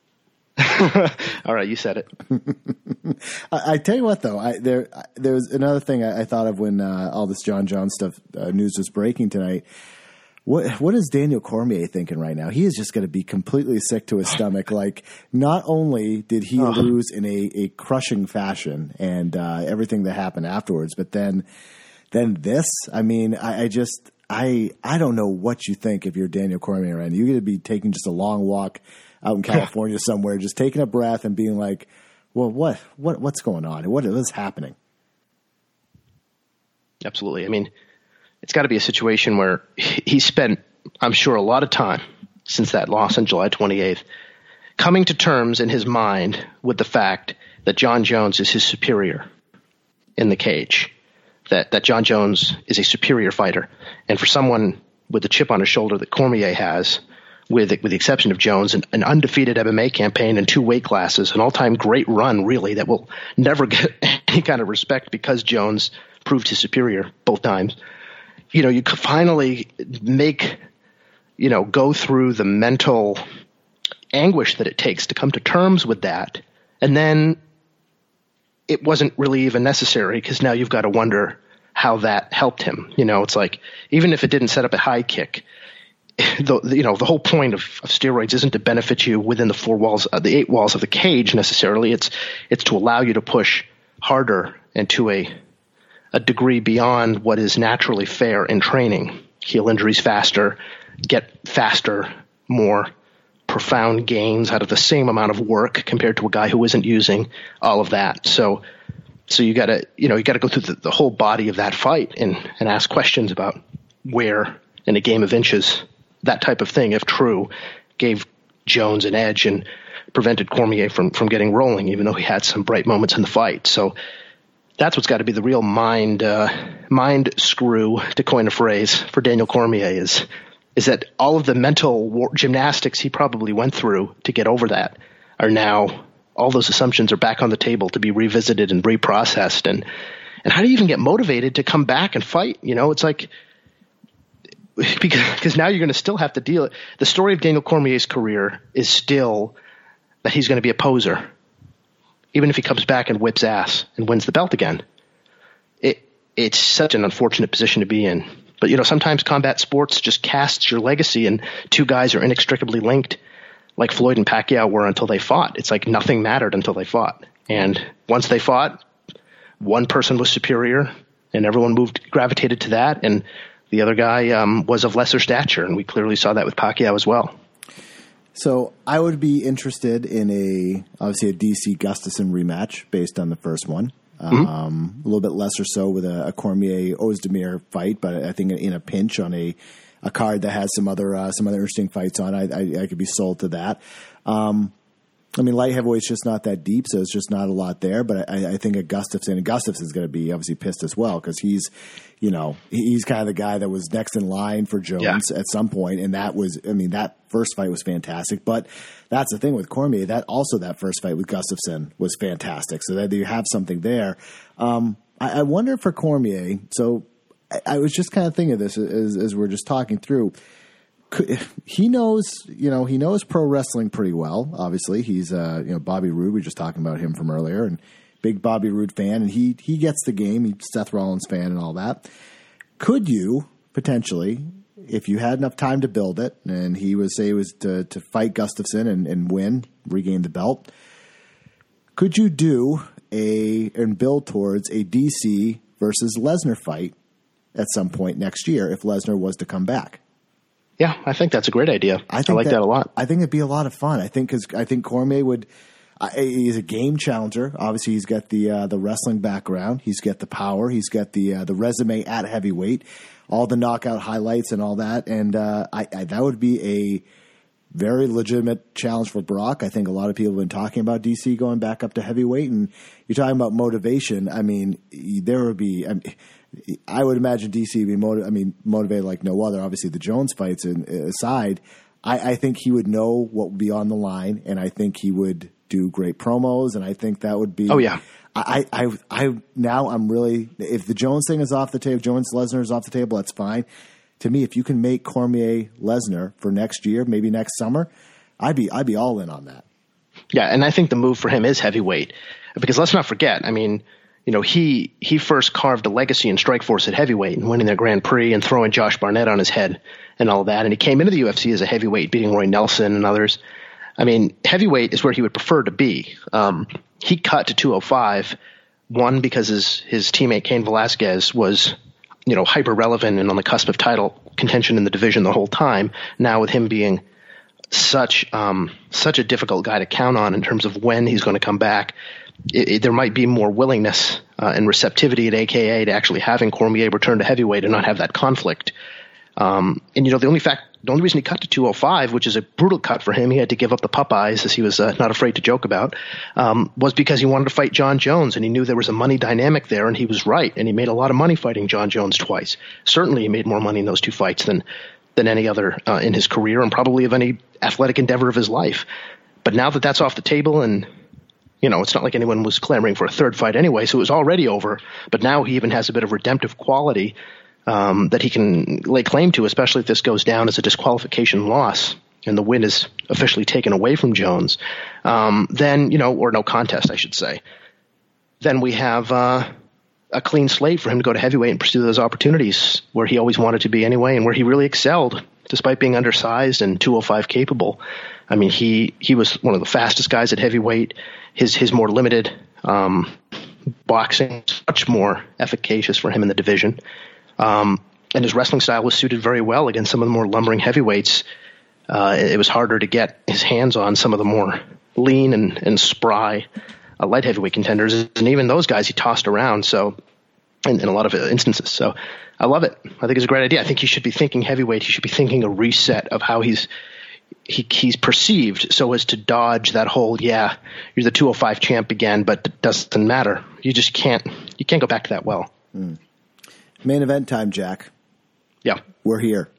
All right, you said it. I, I tell you what, though, I, there there was another thing I, I thought of when uh, all this John Jones stuff uh, news was breaking tonight. What what is Daniel Cormier thinking right now? He is just going to be completely sick to his stomach. Like, not only did he oh. lose in a, a crushing fashion and uh, everything that happened afterwards, but then then this. I mean, I, I just I I don't know what you think if you're Daniel Cormier, and you're going to be taking just a long walk out in California somewhere, just taking a breath and being like, well, what, what, what's going on? What is happening? Absolutely. I mean, it's got to be a situation where he spent, I'm sure, a lot of time since that loss on July twenty-eighth coming to terms in his mind with the fact that John Jones is his superior in the cage, that, that John Jones is a superior fighter. And for someone with the chip on his shoulder that Cormier has, with with the exception of Jones, an, an undefeated M M A campaign in two weight classes, an all-time great run, really, that will never get any kind of respect because Jones proved his superior both times. You know, you could finally make, you know, go through the mental anguish that it takes to come to terms with that. And then it wasn't really even necessary because now you've got to wonder how that helped him. You know, it's like, even if it didn't set up a high kick, The, you know, the whole point of, of steroids isn't to benefit you within the four walls, uh, the eight walls of the cage necessarily. It's it's to allow you to push harder and to a a degree beyond what is naturally fair in training. Heal injuries faster, get faster, more profound gains out of the same amount of work compared to a guy who isn't using all of that. So, so you got to you know you got to go through the, the whole body of that fight and and ask questions about where in a game of inches that type of thing, if true, gave Jones an edge and prevented Cormier from, from getting rolling, even though he had some bright moments in the fight. So that's what's got to be the real mind uh, mind screw, to coin a phrase, for Daniel Cormier, is is that all of the mental war- gymnastics he probably went through to get over that are now, all those assumptions are back on the table to be revisited and reprocessed. And, and how do you even get motivated to come back and fight? You know, it's like, because now you're going to still have to deal. The story of Daniel Cormier's career is still that he's going to be a poser, even if he comes back and whips ass and wins the belt again. It it's such an unfortunate position to be in. But, you know, sometimes combat sports just casts your legacy, and two guys are inextricably linked, like Floyd and Pacquiao were until they fought. It's like nothing mattered until they fought. And once they fought, one person was superior, and everyone moved gravitated to that, and the other guy um, was of lesser stature, and we clearly saw that with Pacquiao as well. So I would be interested in a obviously a D C Gustafsson rematch based on the first one. Mm-hmm. Um, a little bit lesser so with a, a Cormier Ozdemir fight, but I think in a pinch on a, a card that has some other uh, some other interesting fights on, I, I, I could be sold to that. Um, I mean, light heavyweight's just not that deep, so it's just not a lot there. But I, I think a Gustafsson, and Gustafsson's going to be obviously pissed as well because he's, you know, he's kind of the guy that was next in line for Jones yeah. at some point, and that was, I mean, that first fight was fantastic. But that's the thing with Cormier, that also that first fight with Gustafsson was fantastic. So that you have something there. Um, I, I wonder for Cormier. So I, I was just kind of thinking of this as, as we're just talking through. He knows, you know, he knows pro wrestling pretty well. Obviously, he's, uh, you know, Bobby Roode. We were just talking about him from earlier, and big Bobby Roode fan, and he he gets the game. He's Seth Rollins fan and all that. Could you potentially, if you had enough time to build it, and he was say was to to fight Gustafsson and, and win, regain the belt, could you do a and build towards a D C versus Lesnar fight at some point next year if Lesnar was to come back? Yeah, I think that's a great idea. I, think I like that, that a lot. I think it'd be a lot of fun. I think because I think Cormier would. Uh, he's a game challenger. Obviously, he's got the uh, the wrestling background. He's got the power. He's got the uh, the resume at heavyweight, all the knockout highlights and all that. And uh, I, I that would be very legitimate challenge for Brock. I think a lot of people have been talking about D C going back up to heavyweight, and you're talking about motivation. I mean, there would be. I, mean, I would imagine D C would be motiv- I mean, motivated like no other. Obviously, the Jones fights aside, I, I think he would know what would be on the line, and I think he would do great promos, and I think that would be. Oh yeah. I, I, I now I'm really, if the Jones thing is off the table, Jones Lesnar is off the table, that's fine. To me, if you can make Cormier Lesnar for next year, maybe next summer, I'd be I'd be all in on that. Yeah, and I think the move for him is heavyweight, because let's not forget, I mean, you know, he he first carved a legacy in Strikeforce at heavyweight and winning their Grand Prix and throwing Josh Barnett on his head and all that, and he came into the U F C as a heavyweight, beating Roy Nelson and others. I mean, heavyweight is where he would prefer to be. Um, he cut to two oh five, one because his his teammate Cain Velasquez was, you know, hyper relevant and on the cusp of title contention in the division the whole time. Now with him being such um, such a difficult guy to count on in terms of when he's going to come back, it, it, there might be more willingness uh, and receptivity at A K A to actually having Cormier return to heavyweight and not have that conflict. Um, and you know, the only fact, the only reason he cut to two oh five, which is a brutal cut for him, he had to give up the Popeyes, as he was uh, not afraid to joke about, um, was because he wanted to fight John Jones, and he knew there was a money dynamic there, and he was right, and he made a lot of money fighting John Jones twice. Certainly, he made more money in those two fights than than any other uh, in his career, and probably of any athletic endeavor of his life. But now that that's off the table, and you know, it's not like anyone was clamoring for a third fight anyway, so it was already over. But now he even has a bit of redemptive quality Um, that he can lay claim to, especially if this goes down as a disqualification loss and the win is officially taken away from Jones. Um, then, you know, or no contest, I should say. Then we have uh, a clean slate for him to go to heavyweight and pursue those opportunities where he always wanted to be anyway, and where he really excelled, despite being undersized and two oh five capable. I mean, he he was one of the fastest guys at heavyweight. His his more limited um, boxing was much more efficacious for him in the division. Um, and his wrestling style was suited very well against some of the more lumbering heavyweights. Uh, it, it was harder to get his hands on some of the more lean and, and spry uh, light heavyweight contenders. And even those guys he tossed around. So, in, in a lot of instances. So I love it. I think it's a great idea. I think he should be thinking heavyweight. He should be thinking a reset of how he's, he, he's perceived, so as to dodge that whole, yeah, you're the two oh five champ again, but it doesn't matter. You just can't, you can't go back to that well. Mm. Main event time, Jack. Yeah, we're here.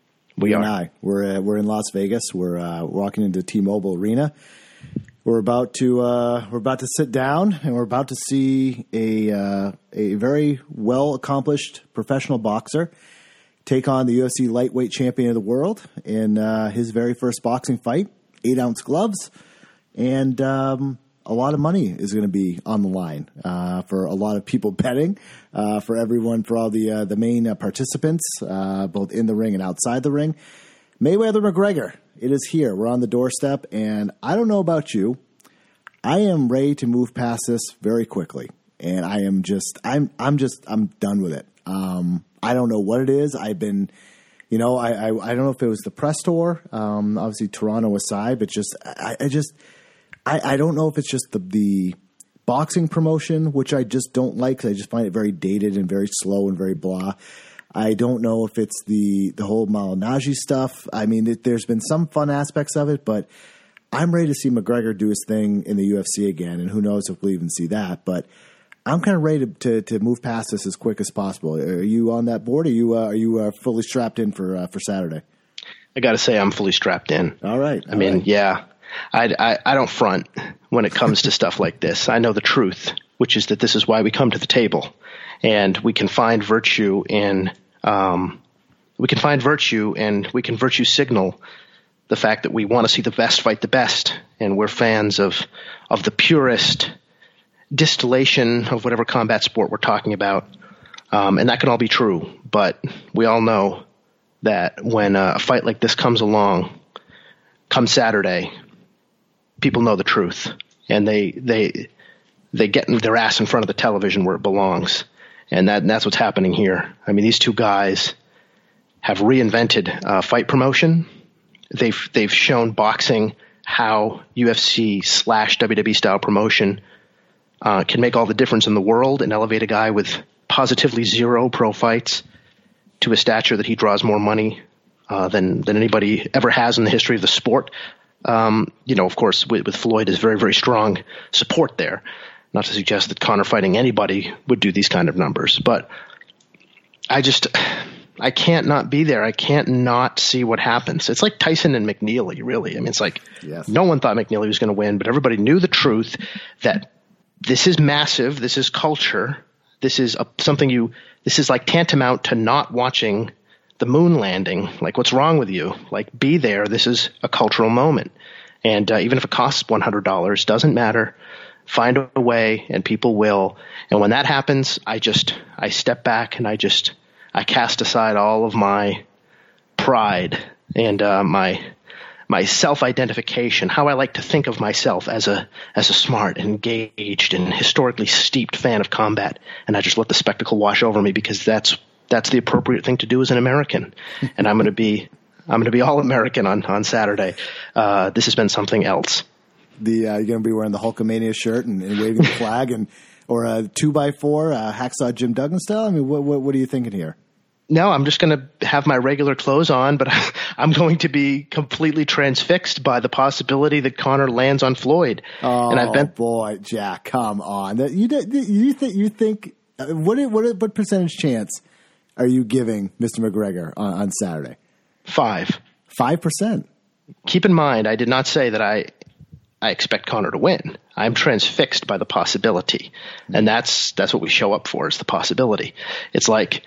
We you are. And I. We're uh, we're in Las Vegas. We're uh, walking into T-Mobile Arena. We're about to uh, we're about to sit down, and we're about to see a uh, a very well accomplished professional boxer take on the U F C lightweight champion of the world in uh, his very first boxing fight. Eight ounce gloves, and um, a lot of money is going to be on the line uh, for a lot of people betting, uh, for everyone, for all the uh, the main uh, participants, uh, both in the ring and outside the ring. Mayweather McGregor, it is here. We're on the doorstep, and I don't know about you. I am ready to move past this very quickly, and I am just, I'm, I'm just, I'm done with it. Um, I don't know what it is. I've been, you know, I, I, I don't know if it was the press tour, um, obviously Toronto aside, but just, I, I just. I, I don't know if it's just the, the boxing promotion, which I just don't like because I just find it very dated and very slow and very blah. I don't know if it's the, the whole Malignaggi stuff. I mean, it, there's been some fun aspects of it, but I'm ready to see McGregor do his thing in the U F C again, and who knows if we'll even see that. But I'm kind of ready to, to, to move past this as quick as possible. Are you on that board? Are you uh, are you uh, fully strapped in for uh, for Saturday? I got to say, I'm fully strapped in. All right. I mean, right. yeah. I, I, I don't front when it comes to stuff like this. I know the truth, which is that this is why we come to the table, and we can find virtue in um, we can find virtue and we can virtue signal the fact that we want to see the best fight the best, and we're fans of of the purest distillation of whatever combat sport we're talking about, um, and that can all be true. But we all know that when uh, a fight like this comes along, come Saturday, people know the truth, and they they they get their ass in front of the television where it belongs, and that and that's what's happening here. I mean, these two guys have reinvented uh, fight promotion. They've they've shown boxing how U F C slash W W E style promotion uh, can make all the difference in the world and elevate a guy with positively zero pro fights to a stature that he draws more money uh, than than anybody ever has in the history of the sport. Um, you know, of course, with, with Floyd, is very very strong support there. Not to suggest that Conor fighting anybody would do these kind of numbers, but I just I can't not be there. I can't not see what happens. It's like Tyson and McNeely, really. I mean, it's like yes. No one thought McNeely was going to win, but everybody knew the truth that this is massive. This is culture. This is a, something you. This is like tantamount to not watching the moon landing. Like, what's wrong with you? Like, be there. This is a cultural moment, and uh, even if it costs one hundred dollars, doesn't matter. Find a way, and people will. And when that happens, I just I step back and I just. I cast aside all of my pride and uh, my my self-identification, how I like to think of myself as a as a smart, engaged, and historically steeped fan of combat, and I just let the spectacle wash over me because that's that's the appropriate thing to do as an American, and I'm going to be I'm going to be all American on on Saturday. Uh, this has been something else. The uh, you're going to be wearing the Hulkamania shirt and, and waving the flag and. Or a two by four, uh, Hacksaw Jim Duggan style? I mean, what, what what are you thinking here? No, I'm just going to have my regular clothes on, but I'm going to be completely transfixed by the possibility that Conor lands on Floyd. Oh, and I've been- boy, Jack, come on! You you think you think what what what percentage chance are you giving Mister McGregor on, on Saturday? Five. Five percent. Keep in mind, I did not say that I. I expect Conor to win. I'm transfixed by the possibility. And that's that's what we show up for, is the possibility. It's like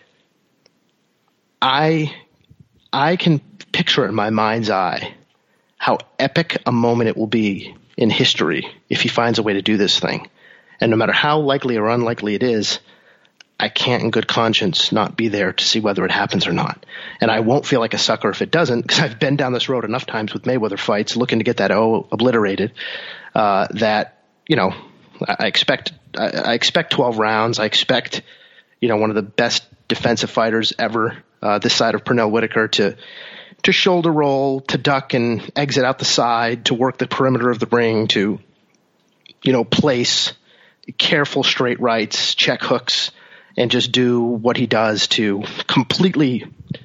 I I can picture in my mind's eye how epic a moment it will be in history if he finds a way to do this thing. And no matter how likely or unlikely it is, I can't in good conscience not be there to see whether it happens or not. And I won't feel like a sucker if it doesn't, because I've been down this road enough times with Mayweather fights looking to get that O obliterated, uh, that, you know, I expect, I, I expect twelve rounds. I expect, you know, one of the best defensive fighters ever, uh, this side of Pernell Whitaker to, to shoulder roll, to duck and exit out the side, to work the perimeter of the ring, to, you know, place careful straight rights, check hooks, and just do what he does to completely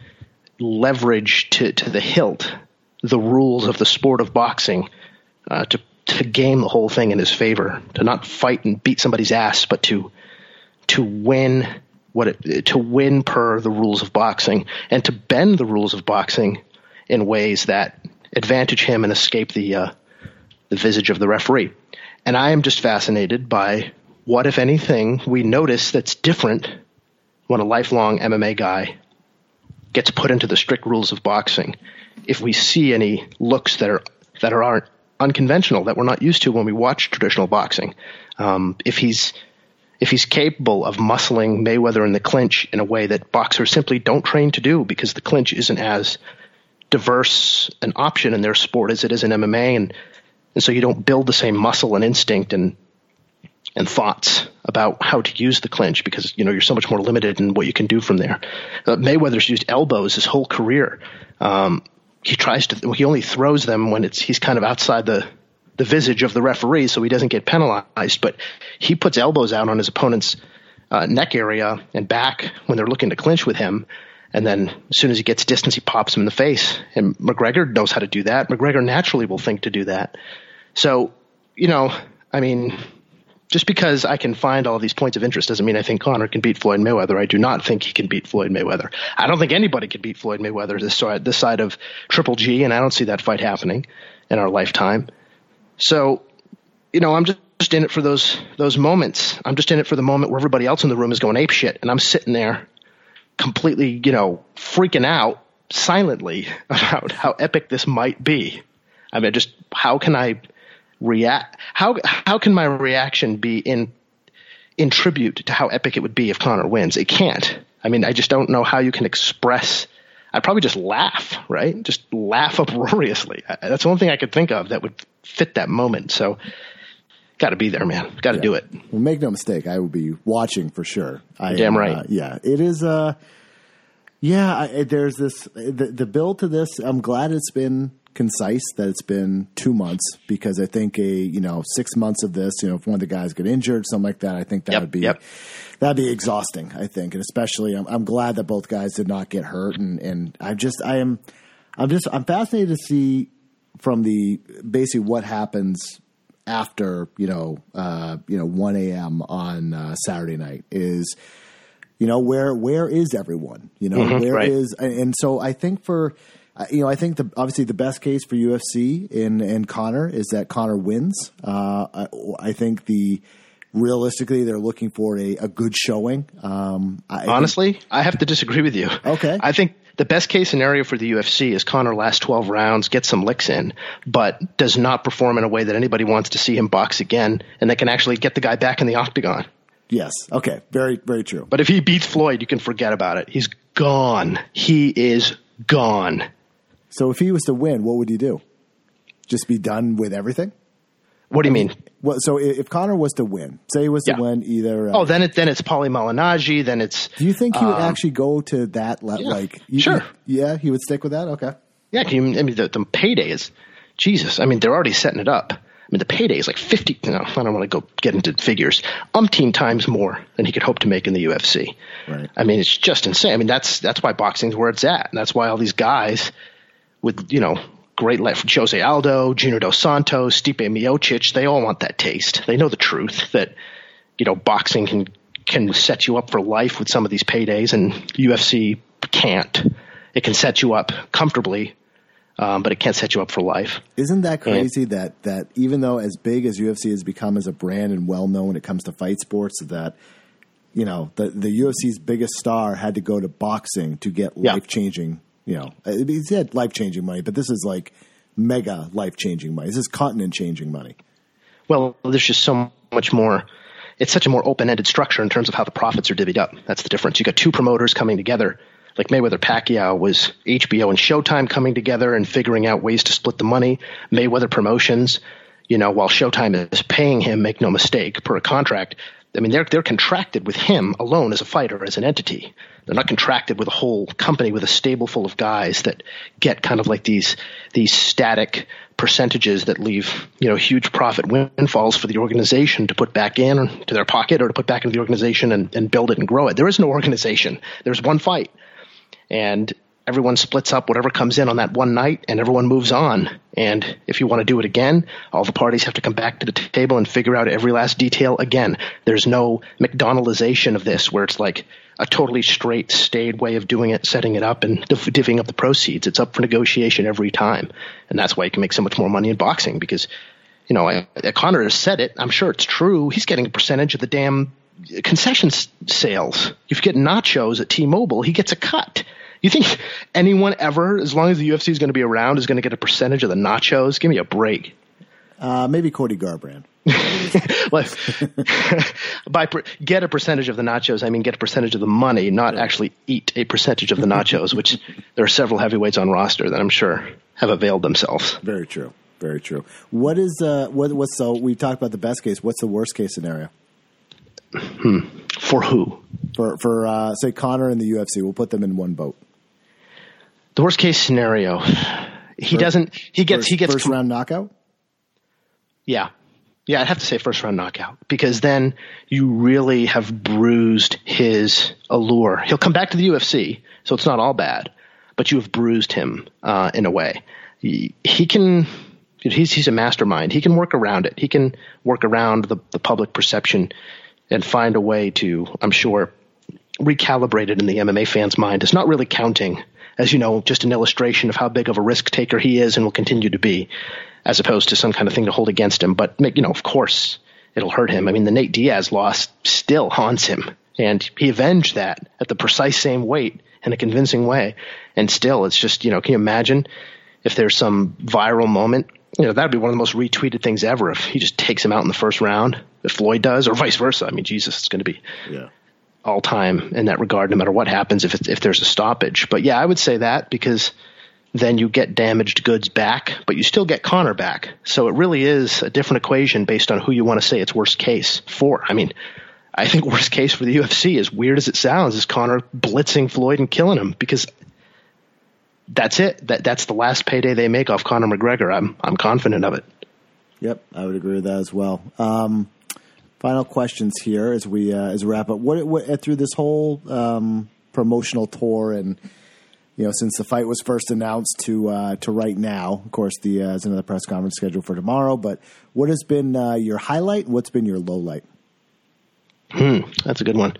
leverage to, to the hilt the rules of the sport of boxing, uh, to to game the whole thing in his favor, to not fight and beat somebody's ass, but to to win what it, to win per the rules of boxing, and to bend the rules of boxing in ways that advantage him and escape the uh, the visage of the referee. And I am just fascinated by what, if anything, we notice that's different when a lifelong M M A guy gets put into the strict rules of boxing. If we see any looks that are that are aren't unconventional, that we're not used to when we watch traditional boxing, um, if he's if he's capable of muscling Mayweather in the clinch in a way that boxers simply don't train to do, because the clinch isn't as diverse an option in their sport as it is in M M A, and and so you don't build the same muscle and instinct and and thoughts about how to use the clinch, because, you know, you're so much more limited in what you can do from there. Uh, Mayweather's used elbows his whole career. Um, he tries to, he only throws them when it's, he's kind of outside the, the visage of the referee, so he doesn't get penalized, but he puts elbows out on his opponent's uh, neck area and back when they're looking to clinch with him. And then as soon as he gets distance, he pops him in the face. And McGregor knows how to do that. McGregor naturally will think to do that. So, you know, I mean, just because I can find all these points of interest doesn't mean I think Conor can beat Floyd Mayweather. I do not think he can beat Floyd Mayweather. I don't think anybody can beat Floyd Mayweather this side, this side of Triple G, and I don't see that fight happening in our lifetime. So, you know, I'm just, just in it for those those moments. I'm just in it for the moment where everybody else in the room is going apeshit, and I'm sitting there completely, you know, freaking out silently about how epic this might be. I mean, just how can I react? How how can my reaction be in in tribute to how epic it would be if Conor wins? It can't. I mean, I just don't know how you can express. I'd probably just laugh, right? Just laugh uproariously. That's the only thing I could think of that would fit that moment. So, got to be there, man. Got to yeah. do it. Well, make no mistake, I will be watching for sure. I, Damn right. Uh, yeah, it is. Uh, yeah, I, there's this the, the build to this. I'm glad it's been concise, that it's been two months, because I think a you know six months of this, you know, if one of the guys get injured, something like that, I think that yep, would be yep. that'd be exhausting. I think, and especially, I'm, I'm glad that both guys did not get hurt, and and I just I am I'm just I'm fascinated to see from the basically what happens after you know uh, you know one a.m. on uh, Saturday night is you know where where is everyone you know mm-hmm, where right. is and so I think for you know I think the obviously the best case for U F C in in Conor is that Conor wins. Uh, I, I think the realistically they're looking for a, a good showing. Um, I Honestly, think, I have to disagree with you. Okay, I think. The best case scenario for the U F C is Conor lasts twelve rounds, gets some licks in, but does not perform in a way that anybody wants to see him box again, and that can actually get the guy back in the octagon. Yes. Okay. Very, very true. But if he beats Floyd, you can forget about it. He's gone. He is gone. So if he was to win, what would you do? Just be done with everything? What do you I mean, mean? Well, so if Conor was to win, say he was to Yeah. win either. Uh, oh, then it then it's Paulie Malignaggi. Then it's. Do you think he would um, actually go to that? Le- yeah, like, you, sure. Yeah, he would stick with that. Okay. Yeah, can you, I mean the, the payday is, Jesus. I mean they're already setting it up. I mean the payday is like fifty. No, I don't want to go get into figures. Umpteen times more than he could hope to make in the U F C. Right. I mean it's just insane. I mean that's that's why boxing's where it's at, and that's why all these guys with you know. Great life, Jose Aldo, Junior Dos Santos, Stipe Miocic, they all want that taste. They know the truth that, you know, boxing can can set you up for life with some of these paydays, and U F C can't. It can set you up comfortably, um, but it can't set you up for life. Isn't that crazy and, that, that even though as big as U F C has become as a brand and well-known when it comes to fight sports, that, you know, the, the U F C's biggest star had to go to boxing to get yeah. life-changing You know, he's had life-changing money, but this is like mega life-changing money. This is continent-changing money. Well, there's just so much more. It's such a more open-ended structure in terms of how the profits are divvied up. That's the difference. You got two promoters coming together, like Mayweather-Pacquiao was H B O and Showtime coming together and figuring out ways to split the money. Mayweather Promotions, you know, while Showtime is paying him, make no mistake, per a contract. I mean, they're they're contracted with him alone as a fighter, as an entity. They're not contracted with a whole company with a stable full of guys that get kind of like these these static percentages that leave, you know, huge profit windfalls for the organization to put back in to their pocket or to put back into the organization and, and build it and grow it. There is no organization. There's one fight. And everyone splits up whatever comes in on that one night, and everyone moves on. And if you want to do it again, all the parties have to come back to the t- table and figure out every last detail again. There's no McDonaldization of this where it's like a totally straight, staid way of doing it, setting it up, and div- divvying up the proceeds. It's up for negotiation every time. And that's why you can make so much more money in boxing because, you know, I, I, Conor has said it. I'm sure it's true. He's getting a percentage of the damn concession s- sales. If you get nachos at T-Mobile, he gets a cut. You think anyone ever, as long as the U F C is going to be around, is going to get a percentage of the nachos? Give me a break. Uh, maybe Cody Garbrandt. By per, get a percentage of the nachos, I mean get a percentage of the money, not actually eat a percentage of the nachos, which there are several heavyweights on roster that I'm sure have availed themselves. Very true. Very true. What is uh what what's so we talked about the best case. What's the worst case scenario? Hmm. For who? For for uh, say Conor and the U F C. We'll put them in one boat. The worst case scenario. He first, doesn't. He gets. First, he gets first round knockout. Yeah, yeah. I'd have to say first round knockout because then you really have bruised his allure. He'll come back to the U F C, so it's not all bad, but you have bruised him uh, in a way. He, he can. He's he's a mastermind. He can work around it. He can work around the, the public perception and find a way to, I'm sure, recalibrate it in the M M A fan's mind. It's not really counting, as you know, just an illustration of how big of a risk taker he is and will continue to be, as opposed to some kind of thing to hold against him. But, you know, of course, it'll hurt him. I mean, the Nate Diaz loss still haunts him, and he avenged that at the precise same weight in a convincing way. And still, it's just, you know, can you imagine if there's some viral moment? You know, that'd be one of the most retweeted things ever if he just takes him out in the first round, if Floyd does, or vice versa. I mean, Jesus, it's going to be yeah. all time in that regard, no matter what happens if it's, if there's a stoppage. But yeah, I would say that because then you get damaged goods back, but you still get Conor back. So it really is a different equation based on who you want to say it's worst case for. I mean, I think worst case for the U F C, as weird as it sounds, is Conor blitzing Floyd and killing him because that's it. That that's the last payday they make off Conor McGregor. I'm I'm confident of it. Yep, I would agree with that as well. Um, final questions here as we uh, as we wrap up. What, what through this whole um, promotional tour and you know, since the fight was first announced to uh, to right now. Of course, the uh, there's another press conference scheduled for tomorrow. But what has been uh, your highlight? What's been your low light? Hmm, that's a good one.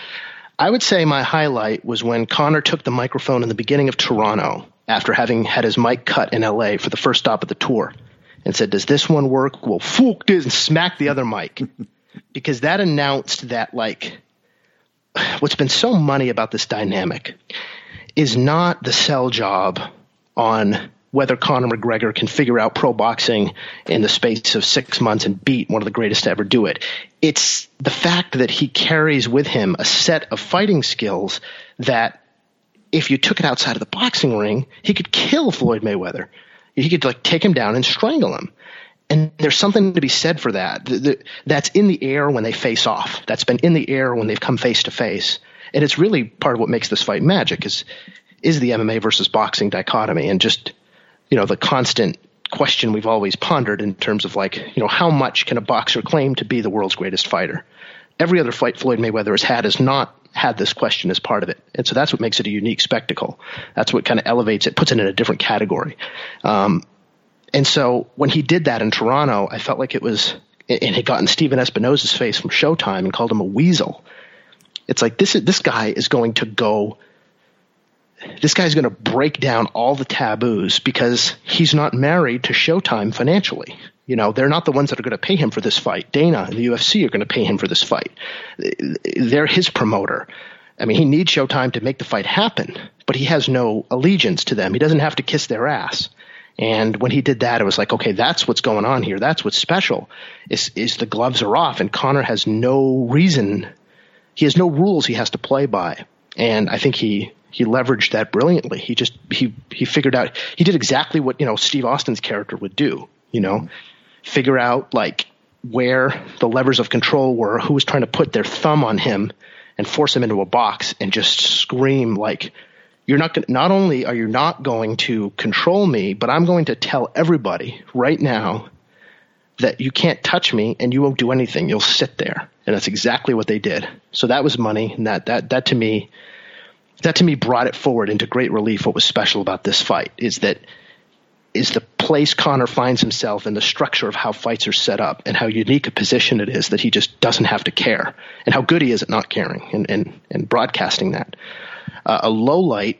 I would say my highlight was when Conor took the microphone in the beginning of Toronto after having had his mic cut in L A for the first stop of the tour and said, "Does this one work? Well, fuck this," and smack the other mic. Because that announced that, like, what's been so money about this dynamic is not the sell job on whether Conor McGregor can figure out pro boxing in the space of six months and beat one of the greatest to ever do it. It's the fact that he carries with him a set of fighting skills that if you took it outside of the boxing ring, he could kill Floyd Mayweather. He could like take him down and strangle him. And there's something to be said for that. The, the, that's in the air when they face off. That's been in the air when they've come face to face. And it's really part of what makes this fight magic is, is the M M A versus boxing dichotomy and just, you know, the constant question we've always pondered in terms of like, you know, how much can a boxer claim to be the world's greatest fighter? Every other fight Floyd Mayweather has had has not had this question as part of it. And so that's what makes it a unique spectacle. That's what kind of elevates it, puts it in a different category. Um, and so when he did that in Toronto, I felt like it was, and had gotten Stephen Espinosa's face from Showtime and called him a weasel. It's like, this is, this guy is going to go, this guy's going to break down all the taboos because he's not married to Showtime financially. You know, they're not the ones that are going to pay him for this fight. Dana and the U F C are going to pay him for this fight. They're his promoter. I mean, he needs Showtime to make the fight happen, but he has no allegiance to them. He doesn't have to kiss their ass. And when he did that, it was like, okay, that's what's going on here. That's what's special is, is the gloves are off and Conor has no reason. He has no rules he has to play by. And I think he, he leveraged that brilliantly. He just, he, he figured out, he did exactly what, you know, Steve Austin's character would do, you know, figure out like where the levers of control were, who was trying to put their thumb on him and force him into a box and just scream like, you're not going not only are you not going to control me, but I'm going to tell everybody right now that you can't touch me and you won't do anything. You'll sit there. And that's exactly what they did. So that was money. And that, that, that to me, that to me brought it forward into great relief. What was special about this fight is that is the place Conor finds himself and the structure of how fights are set up and how unique a position it is that he just doesn't have to care and how good he is at not caring and, and, and broadcasting that. Uh, a low light,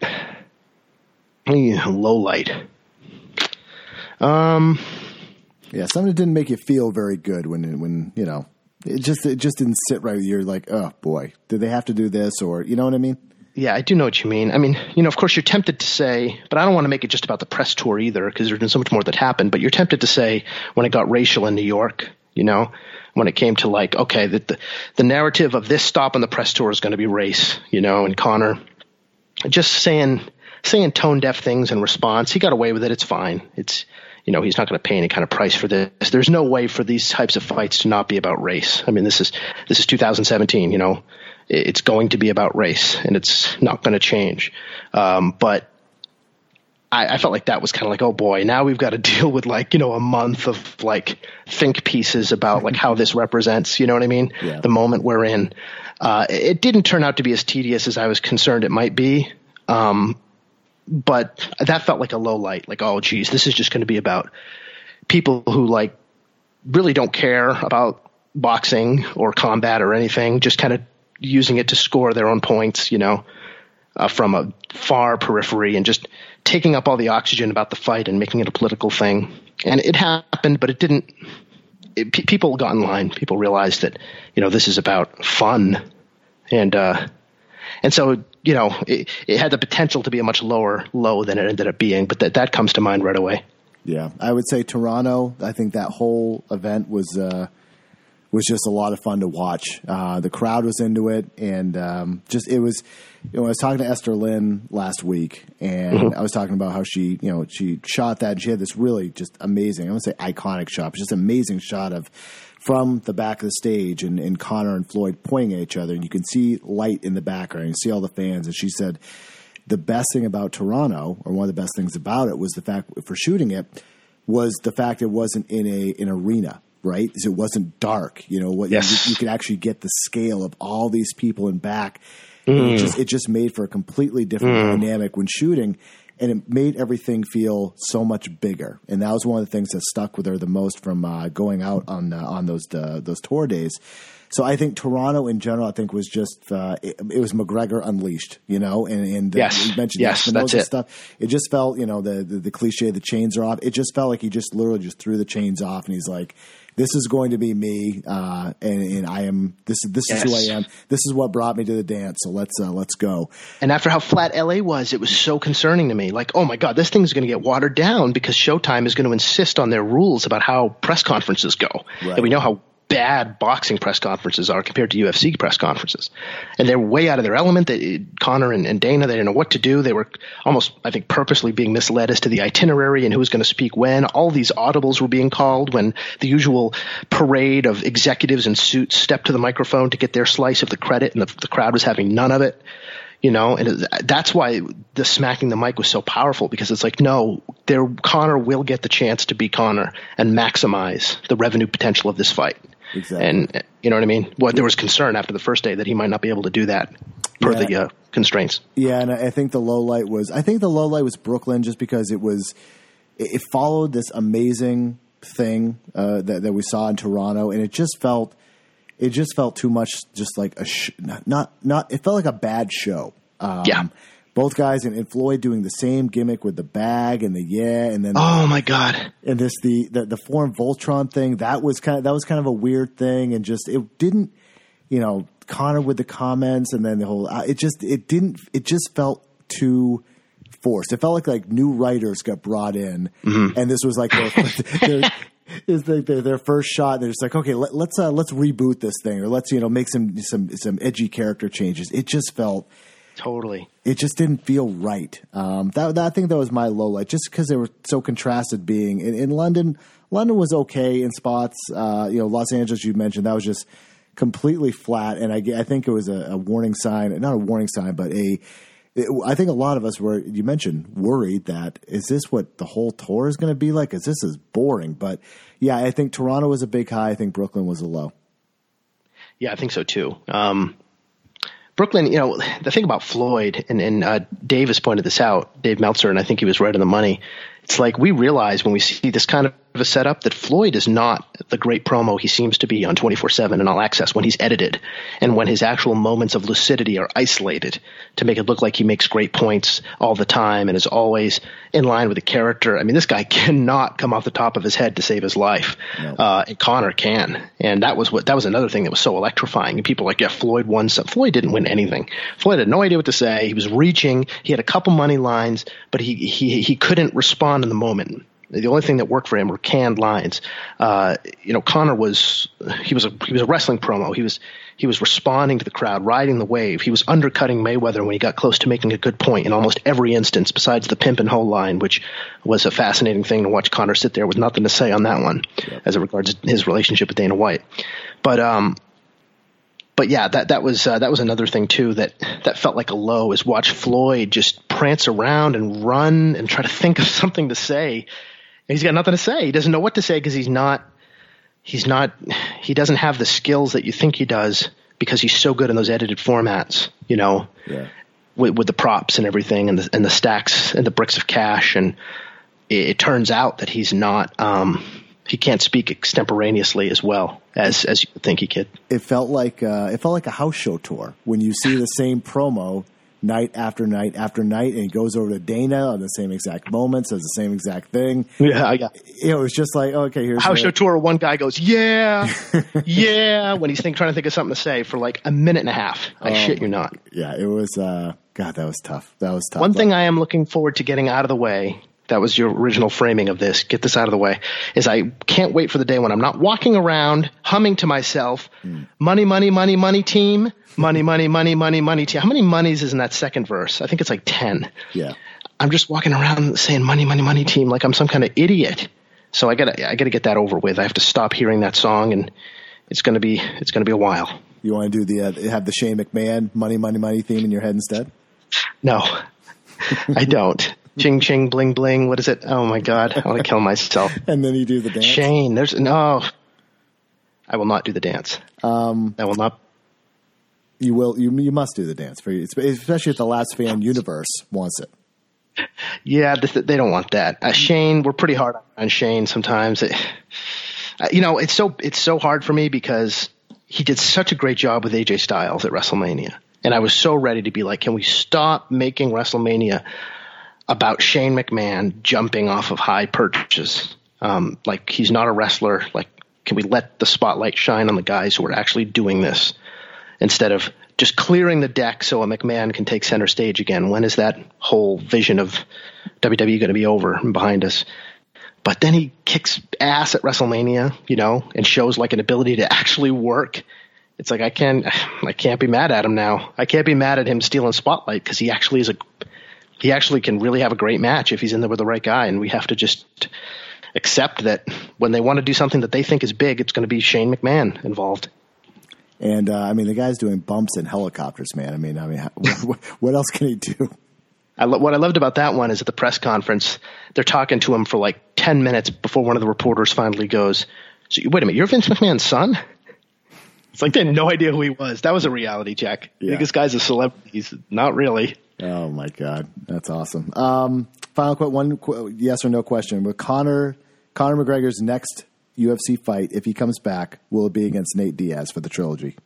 yeah, low light. Um, yeah, something that didn't make you feel very good when, when, you know, it just, it just didn't sit right with you. You're like, oh boy, did they have to do this? Or, you know what I mean? Yeah, I do know what you mean. I mean, you know, of course you're tempted to say, but I don't want to make it just about the press tour either because there's been so much more that happened, but you're tempted to say when it got racial in New York, you know, when it came to like, okay, the, the, the narrative of this stop on the press tour is going to be race, you know, and Conor just saying, saying tone deaf things in response. He got away with it. It's fine. It's, you know, he's not going to pay any kind of price for this. There's no way for these types of fights to not be about race. I mean, this is, this is two thousand seventeen, you know, it's going to be about race and it's not going to change. Um, but I, I felt like that was kind of like, oh boy, now we've got to deal with like, you know, a month of like think pieces about like how this represents, you know what I mean? Yeah. The moment we're in. Uh, it didn't turn out to be as tedious as I was concerned it might be. Um, but that felt like a low light, like, oh geez, this is just going to be about people who like really don't care about boxing or combat or anything, just kind of using it to score their own points, you know, uh, from a far periphery and just taking up all the oxygen about the fight and making it a political thing. And it happened, but it didn't, it, pe- people got in line. People realized that, you know, this is about fun. And, uh, and so, you know, it, it had the potential to be a much lower low than it ended up being, but that, that comes to mind right away. Yeah. I would say Toronto, I think that whole event was, uh, was just a lot of fun to watch. Uh, the crowd was into it, and um, just it was. You know, I was talking to Esther Lynn last week, and mm-hmm. I was talking about how she, you know, she shot that. And she had this really just amazing, I don't say iconic shot, but just amazing shot of from the back of the stage, and, and Conor and Floyd pointing at each other, and you can see light in the background, and you see all the fans. And she said the best thing about Toronto, or one of the best things about it, was the fact for shooting it was the fact it wasn't in a an arena. Right? It wasn't dark. You know, what yes. you, you could actually get the scale of all these people in back. Mm. It just it just made for a completely different mm. dynamic when shooting, and it made everything feel so much bigger. And that was one of the things that stuck with her the most from uh, going out on uh, on those uh, those tour days. So I think Toronto in general, I think was just uh, it, it was McGregor unleashed, you know, and, and yes, you mentioned yes, that's it. Stuff. It just felt, you know, the, the the cliche, the chains are off. It just felt like he just literally just threw the chains off, and he's like, "This is going to be me, uh, and, and I am this is this yes. is who I am. This is what brought me to the dance. So let's uh, let's go." And after how flat L A was, it was so concerning to me. Like, oh my God, this thing is going to get watered down because Showtime is going to insist on their rules about how press conferences go, right. And we know how bad boxing press conferences are compared to U F C press conferences. And they're way out of their element. They, Conor and, and Dana, they didn't know what to do. They were almost, I think, purposely being misled as to the itinerary and who was going to speak when. All these audibles were being called when the usual parade of executives in suits stepped to the microphone to get their slice of the credit, and the, the crowd was having none of it. You know, and it, that's why the smacking the mic was so powerful, because it's like, no, there, Conor will get the chance to be Conor and maximize the revenue potential of this fight. Exactly. And you know what I mean? Well, there was concern after the first day that he might not be able to do that per yeah. the uh, constraints. Yeah, and I think the low light was I think the low light was Brooklyn, just because it was it, it followed this amazing thing uh, that that we saw in Toronto, and it just felt it just felt too much, just like a sh- not, not not it felt like a bad show. Um, yeah. Both guys and, and Floyd doing the same gimmick with the bag and the yeah, and then oh my God, and this the the, the foreign Voltron thing, that was kind of that was kind of a weird thing, and just it didn't, you know, Conor with the comments, and then the whole uh, it just it didn't it just felt too forced. It felt like like new writers got brought in, mm-hmm. and this was like their, their, is their, their, their first shot. They're just like, okay, let, let's uh, let's reboot this thing, or let's you know make some some some edgy character changes. It just felt. Totally. It just didn't feel right. Um, that, that I think that was my low light, just because they were so contrasted. Being in, in London, London was okay in spots. Uh, you know, Los Angeles, you mentioned, that was just completely flat, and I, I think it was a, a warning sign, not a warning sign, but a. It, I think a lot of us were, you mentioned, worried that is this what the whole tour is going to be like? Because this is boring. But yeah, I think Toronto was a big high. I think Brooklyn was a low. Yeah, I think so too. Um, Brooklyn, you know, the thing about Floyd, and, and uh, Dave has pointed this out, Dave Meltzer, and I think he was right on the money. It's like we realize when we see this kind of a setup that Floyd is not the great promo he seems to be on twenty-four seven and All Access when he's edited, and when his actual moments of lucidity are isolated to make it look like he makes great points all the time and is always in line with the character. I mean, this guy cannot come off the top of his head to save his life. No. Uh, and Conor can. And that was what that was another thing that was so electrifying. And people were like, yeah, Floyd won some. Floyd didn't win anything. Floyd had no idea what to say. He was reaching. He had a couple money lines, but he he he couldn't respond in the moment. The only thing that worked for him were canned lines. Uh, you know, Conor was he was a he was a wrestling promo. He was he was responding to the crowd, riding the wave. He was undercutting Mayweather when he got close to making a good point in almost every instance, besides the pimp and hoe line, which was a fascinating thing to watch Conor sit there with nothing to say on that one, yeah. as it regards his relationship with Dana White. But um, but yeah, that that was uh, that was another thing too that that felt like a low, is watch Floyd just prance around and run and try to think of something to say. He's got nothing to say. He doesn't know what to say because he's not, he's not, he doesn't have the skills that you think he does because he's so good in those edited formats, you know, yeah. with, with the props and everything and the, and the stacks and the bricks of cash. And it, it turns out that he's not, um, he can't speak extemporaneously as well as, as you would think he could. It felt like, uh, it felt like a house show tour when you see the same promo night after night after night, and he goes over to Dana on the same exact moment, says the same exact thing. Yeah, yeah. It was just like, okay, here's house show tour. One guy goes, yeah, yeah, when he's think, trying to think of something to say for like a minute and a half. I um, shit you not. Yeah, it was. Uh, God, that was tough. That was tough. One thing I am looking forward to getting out of the way. That was your original framing of this. Get this out of the way. Is I can't wait for the day when I'm not walking around humming to myself, mm. money, money, money, money team, money, money, money, money, money team. How many monies is in that second verse? I think it's like ten. Yeah. I'm just walking around saying money, money, money team like I'm some kind of idiot. So I gotta, I gotta get that over with. I have to stop hearing that song, and it's gonna be, it's gonna be a while. You want to do the uh, have the Shane McMahon money, money, money theme in your head instead? No, I don't. Ching, ching, bling, bling. What is it? Oh, my God. I want to kill myself. And then you do the dance? Shane, there's no. I will not do the dance. Um, I will not. You will. You you must do the dance for you, especially if the Last Fan universe wants it. Yeah, they don't want that. Uh, Shane, we're pretty hard on Shane sometimes. It, uh, you know, it's so it's so hard for me because he did such a great job with A J Styles at WrestleMania, and I was so ready to be like, can we stop making WrestleMania about Shane McMahon jumping off of high perches? Um, like he's not a wrestler. Like, can we let the spotlight shine on the guys who are actually doing this instead of just clearing the deck so a McMahon can take center stage again? When is that whole vision of W W E going to be over and behind us? But then he kicks ass at WrestleMania, you know, and shows like an ability to actually work. It's like I can't, I can't be mad at him now. I can't be mad at him stealing spotlight because he actually is a, he actually can really have a great match if he's in there with the right guy. And we have to just accept that when they want to do something that they think is big, it's going to be Shane McMahon involved. And uh, I mean, the guy's doing bumps in helicopters, man. I mean, I mean, what, what else can he do? I lo- what I loved about that one is at the press conference, they're talking to him for like ten minutes before one of the reporters finally goes, "So wait a minute, you're Vince McMahon's son?" It's like they had no idea who he was. That was a reality check. Yeah. I think this guy's a celebrity. He's not really. Oh my God, that's awesome. Um, final quote, one qu- yes or no question: with Conor Conor McGregor's next U F C fight, if he comes back, will it be against Nate Diaz for the trilogy?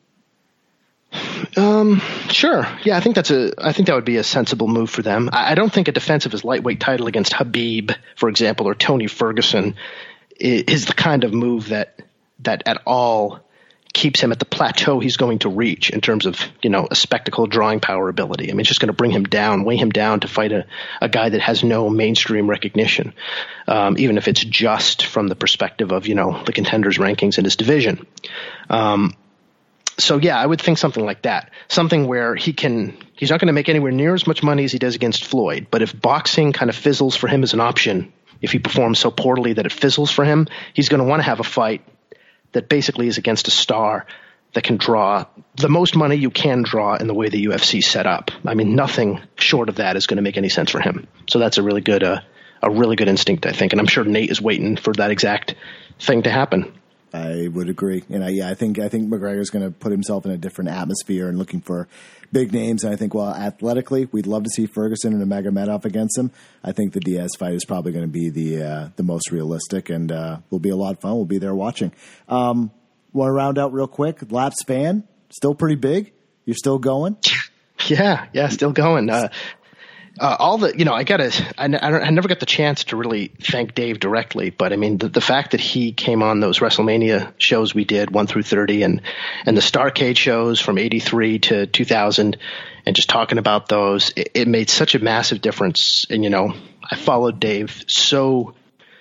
Um, sure. Yeah, I think that's a. I think that would be a sensible move for them. I, I don't think a defense of his lightweight title against Khabib, for example, or Tony Ferguson, is, is the kind of move that that at all keeps him at the plateau he's going to reach in terms of, you know, a spectacle drawing power ability. I mean, it's just going to bring him down, weigh him down to fight a, a guy that has no mainstream recognition, um, even if it's just from the perspective of, you know, the contenders rankings in his division. Um, so yeah, I would think something like that, something where he can, he's not going to make anywhere near as much money as he does against Floyd, but if boxing kind of fizzles for him as an option, if he performs so poorly that it fizzles for him, he's going to want to have a fight that basically is against a star that can draw the most money you can draw in the way the U F C set up. I mean, nothing short of that is going to make any sense for him. So that's a really good, uh, a really good instinct, I think. And I'm sure Nate is waiting for that exact thing to happen. I would agree. And I, yeah, I think, I think McGregor's going to put himself in a different atmosphere and looking for big names. And I think, well, athletically, we'd love to see Ferguson and Nurmagomedov against him. I think the Diaz fight is probably going to be the, uh, the most realistic and, uh, will be a lot of fun. We'll be there watching. Um, want to round out real quick? Laps fan, still pretty big. You're still going? Yeah. Yeah. Still going. Uh, Uh, all the, you know, I gotta, I, I, I never got the chance to really thank Dave directly, but I mean, the, the fact that he came on those WrestleMania shows we did, one through thirty, and, and the Starrcade shows from eighty-three to two thousand, and just talking about those, it, it made such a massive difference. And, you know, I followed Dave so,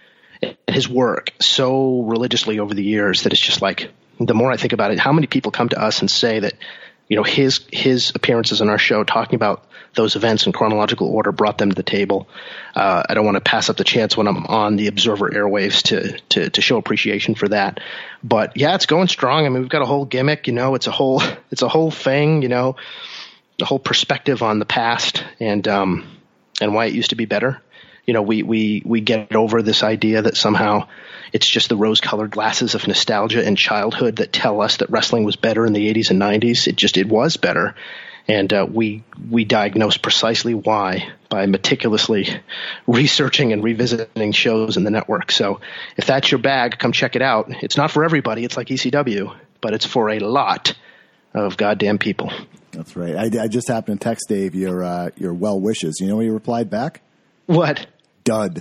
his work so religiously over the years that it's just like, the more I think about it, how many people come to us and say that, you know, his his appearances on our show talking about those events in chronological order brought them to the table. Uh, I don't want to pass up the chance when I'm on the Observer airwaves to, to to show appreciation for that. But yeah, it's going strong. I mean, we've got a whole gimmick, you know, it's a whole it's a whole thing, you know, the whole perspective on the past and um and why it used to be better. You know, we we we get over this idea that somehow it's just the rose-colored glasses of nostalgia and childhood that tell us that wrestling was better in the eighties and nineties. It just, it was better. And uh, we we diagnose precisely why by meticulously researching and revisiting shows in the network. So if that's your bag, come check it out. It's not for everybody. It's like E C W, but it's for a lot of goddamn people. That's right. I, I just happened to text Dave your uh, your well wishes. You know what he replied back? What? Dud.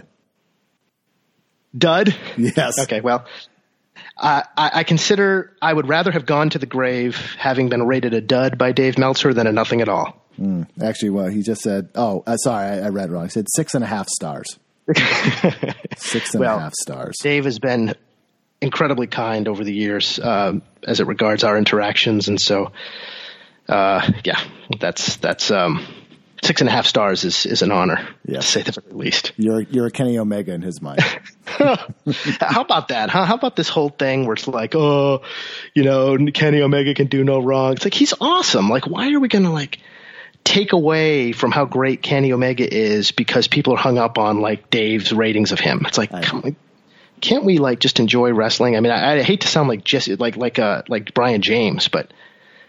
Dud? Yes. Okay, well, uh, I, I consider I would rather have gone to the grave having been rated a dud by Dave Meltzer than a nothing at all. Mm, actually, well, he just said, oh, uh, sorry, I, I read wrong. He said six and a half stars. Six and well, a half stars. Dave has been incredibly kind over the years um, as it regards our interactions. And so, uh, yeah, that's, that's, um, Six and a half stars is, is an honor, yes. To say the very least. You're you're a Kenny Omega in his mind. How about that? Huh? How about this whole thing where it's like, oh, you know, Kenny Omega can do no wrong. It's like, he's awesome. Like, why are we going to like take away from how great Kenny Omega is because people are hung up on like Dave's ratings of him? It's like, come on, can't we like just enjoy wrestling? I mean, I, I hate to sound like just like like uh like Brian James, but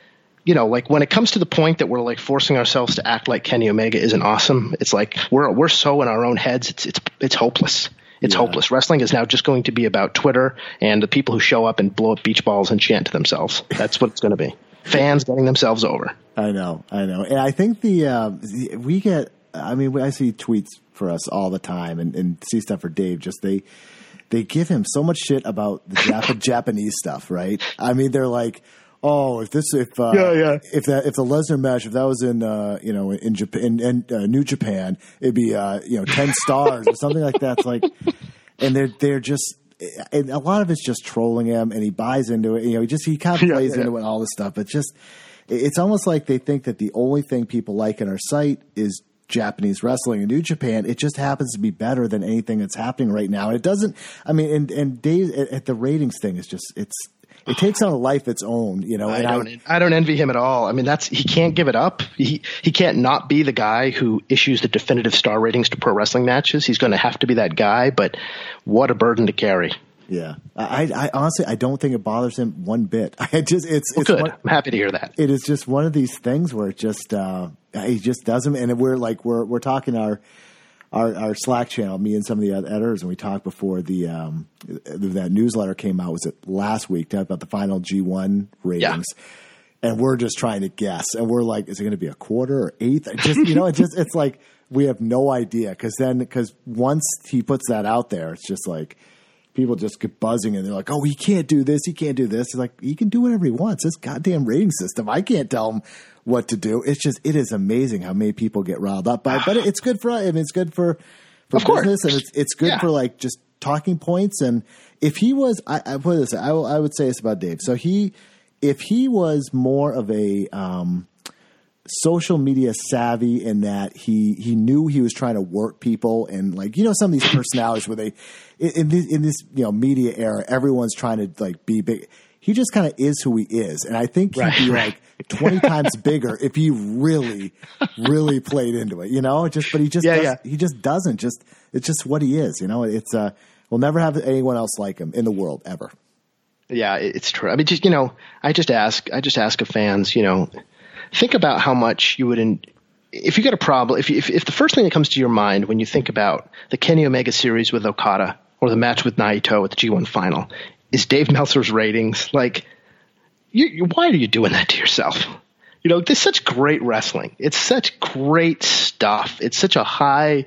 you know, like when it comes to the point that we're like forcing ourselves to act like Kenny Omega isn't awesome, it's like we're we're so in our own heads. It's it's it's hopeless. It's yeah. hopeless. Wrestling is now just going to be about Twitter and the people who show up and blow up beach balls and chant to themselves. That's what it's going to be. Fans getting themselves over. I know, I know. And I think the, uh, we get, I mean, I see tweets for us all the time and, and see stuff for Dave. Just they, they give him so much shit about the Jap- Japanese stuff, right? I mean, they're like, oh, if this, if, uh, yeah, yeah. if that, if the Lesnar match, if that was in, uh, you know, in Japan, in, in uh, New Japan, it'd be, uh, you know, ten stars or something like that. It's like, and they're, they're just, and a lot of it's just trolling him, and he buys into it. You know, he just he kind of plays yeah, yeah. into it and all this stuff. But just, it's almost like they think that the only thing people like in our site is Japanese wrestling. In New Japan, it just happens to be better than anything that's happening right now. And it doesn't. I mean, and and Dave at, at the ratings thing is just it's. It takes on a life its own, you know. I and don't. I, I don't envy him at all. I mean, that's he can't give it up. He he can't not be the guy who issues the definitive star ratings to pro wrestling matches. He's going to have to be that guy. But what a burden to carry. Yeah, I, I honestly I don't think it bothers him one bit. I just it's well, it's good. One, I'm happy to hear that. It is just one of these things where it just uh, he just doesn't. And we're like we're we're talking our. Our, our Slack channel, me and some of the other editors, and we talked before the um, that newsletter came out. Was it last week? Talked about the final G one ratings, yeah. and we're just trying to guess. And we're like, is it going to be a quarter or eighth? Just you know, it just it's like we have no idea because then because once he puts that out there, it's just like people just get buzzing and they're like, oh, he can't do this, he can't do this. He's like, he can do whatever he wants. This goddamn rating system, I can't tell him what to do. It's just, it is amazing how many people get riled up by it. But it's good for, I mean, it's good for, for of business, course. and it's it's good yeah. for like just talking points. And if he was, I, I put this, I, I would say this about Dave. So he, if he was more of a um, social media savvy in that he he knew he was trying to work people, and like you know some of these personalities where they in this, in this you know media era, everyone's trying to like be big. He just kind of is who he is. And I think he'd right, be right. like twenty times bigger if he really, really played into it, you know, just, but he just, yeah, does, yeah. he just doesn't just, it's just what he is, you know, it's, uh, we'll never have anyone else like him in the world ever. Yeah, it's true. I mean, just, you know, I just ask, I just ask of fans, you know, think about how much you would, in, if you got a problem, if, you, if, if the first thing that comes to your mind when you think about the Kenny Omega series with Okada or the match with Naito at the G one final, is Dave Meltzer's ratings. Like, you, you, why are you doing that to yourself? You know, there's such great wrestling. It's such great stuff. It's such a high,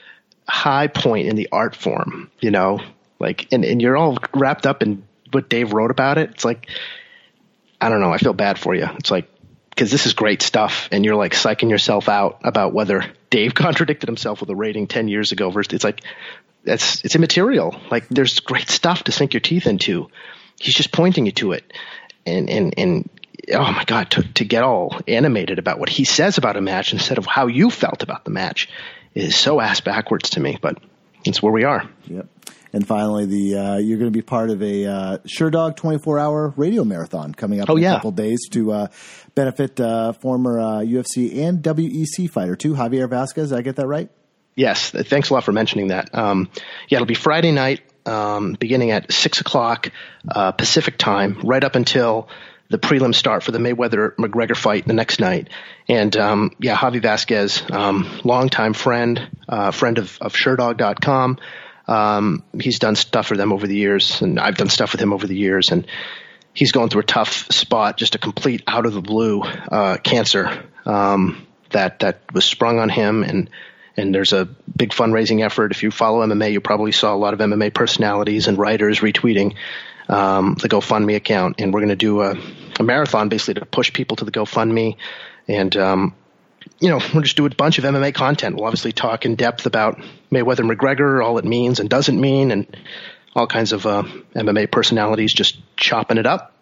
high point in the art form, you know, like, and, and you're all wrapped up in what Dave wrote about it. It's like, I don't know. I feel bad for you. It's like, cause this is great stuff. And you're like psyching yourself out about whether Dave contradicted himself with a rating ten years ago versus it's like, That's it's immaterial. Like there's great stuff to sink your teeth into. He's just pointing you to it, and and and oh my God, to to get all animated about what he says about a match instead of how you felt about the match is so ass backwards to me. But it's where we are. Yep. And finally, the uh, you're going to be part of a uh, SureDog twenty-four hour radio marathon coming up oh, in yeah. a couple days to uh, benefit uh, former uh, U F C and W E C fighter too, Javier Vasquez. Did I get that right? Yes, thanks a lot for mentioning that. Um, yeah, it'll be Friday night, um, beginning at six o'clock uh, Pacific time, right up until the prelims start for the Mayweather-McGregor fight the next night. And um, yeah, Javi Vasquez, um, longtime friend, uh, friend of, of SureDog dot com. Um, he's done stuff for them over the years, and I've done stuff with him over the years. And he's going through a tough spot, just a complete out of the blue uh, cancer um, that that was sprung on him, and. And there's a big fundraising effort. If you follow M M A, you probably saw a lot of M M A personalities and writers retweeting um, the GoFundMe account. And we're going to do a, a marathon basically to push people to the GoFundMe. And, um, you know, we'll just do a bunch of M M A content. We'll obviously talk in depth about Mayweather-McGregor, all it means and doesn't mean, and all kinds of uh, M M A personalities just chopping it up.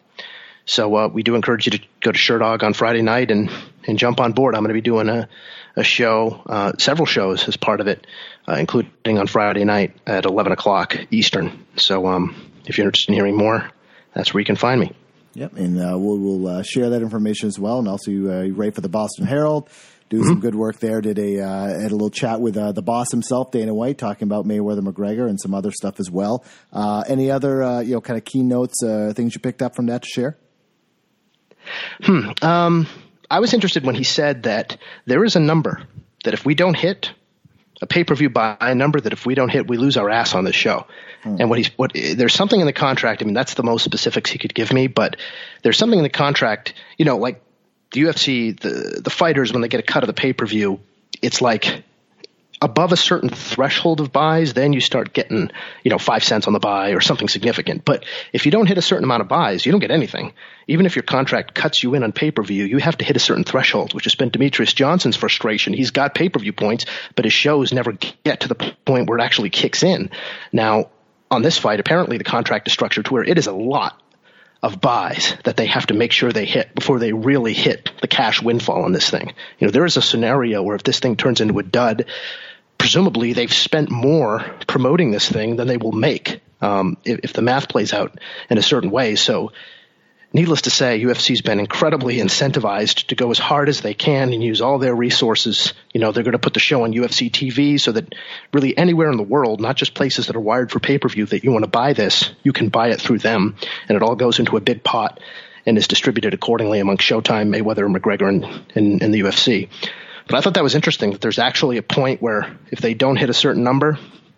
So uh, we do encourage you to go to SureDog on Friday night and, and jump on board. I'm going to be doing a, a show, uh, several shows as part of it, uh, including on Friday night at eleven o'clock Eastern. So um, if you're interested in hearing more, that's where you can find me. Yep, and uh, we'll, we'll uh, share that information as well. And also you, uh, you write for the Boston Herald, do mm-hmm. some good work there. Did a uh, had a little chat with uh, the boss himself, Dana White, talking about Mayweather-McGregor and some other stuff as well. Uh, any other uh, you know kind of keynotes, uh, things you picked up from that to share? Hmm. Um, I was interested when he said that there is a number that if we don't hit, a pay-per-view buy number that if we don't hit, we lose our ass on this show. Hmm. And what he's what there's something in the contract. I mean, that's the most specifics he could give me, but there's something in the contract. You know, like the U F C, the the fighters when they get a cut of the pay-per-view, it's like above a certain threshold of buys, then you start getting, you know, five cents on the buy or something significant. But if you don't hit a certain amount of buys, you don't get anything. Even if your contract cuts you in on pay-per-view, you have to hit a certain threshold, which has been Demetrius Johnson's frustration. He's got pay-per-view points, but his shows never get to the point where it actually kicks in. Now, on this fight, apparently the contract is structured to where it is a lot of buys that they have to make sure they hit before they really hit the cash windfall on this thing. You know, there is a scenario where if this thing turns into a dud, presumably they've spent more promoting this thing than they will make um, if, if the math plays out in a certain way. So needless to say, U F C's been incredibly incentivized to go as hard as they can and use all their resources. You know, they're going to put the show on U F C T V so that really anywhere in the world, not just places that are wired for pay-per-view, that you want to buy this, you can buy it through them. And it all goes into a big pot and is distributed accordingly among Showtime, Mayweather, McGregor, and, and, and the U F C. But I thought that was interesting that there's actually a point where if they don't hit a certain number,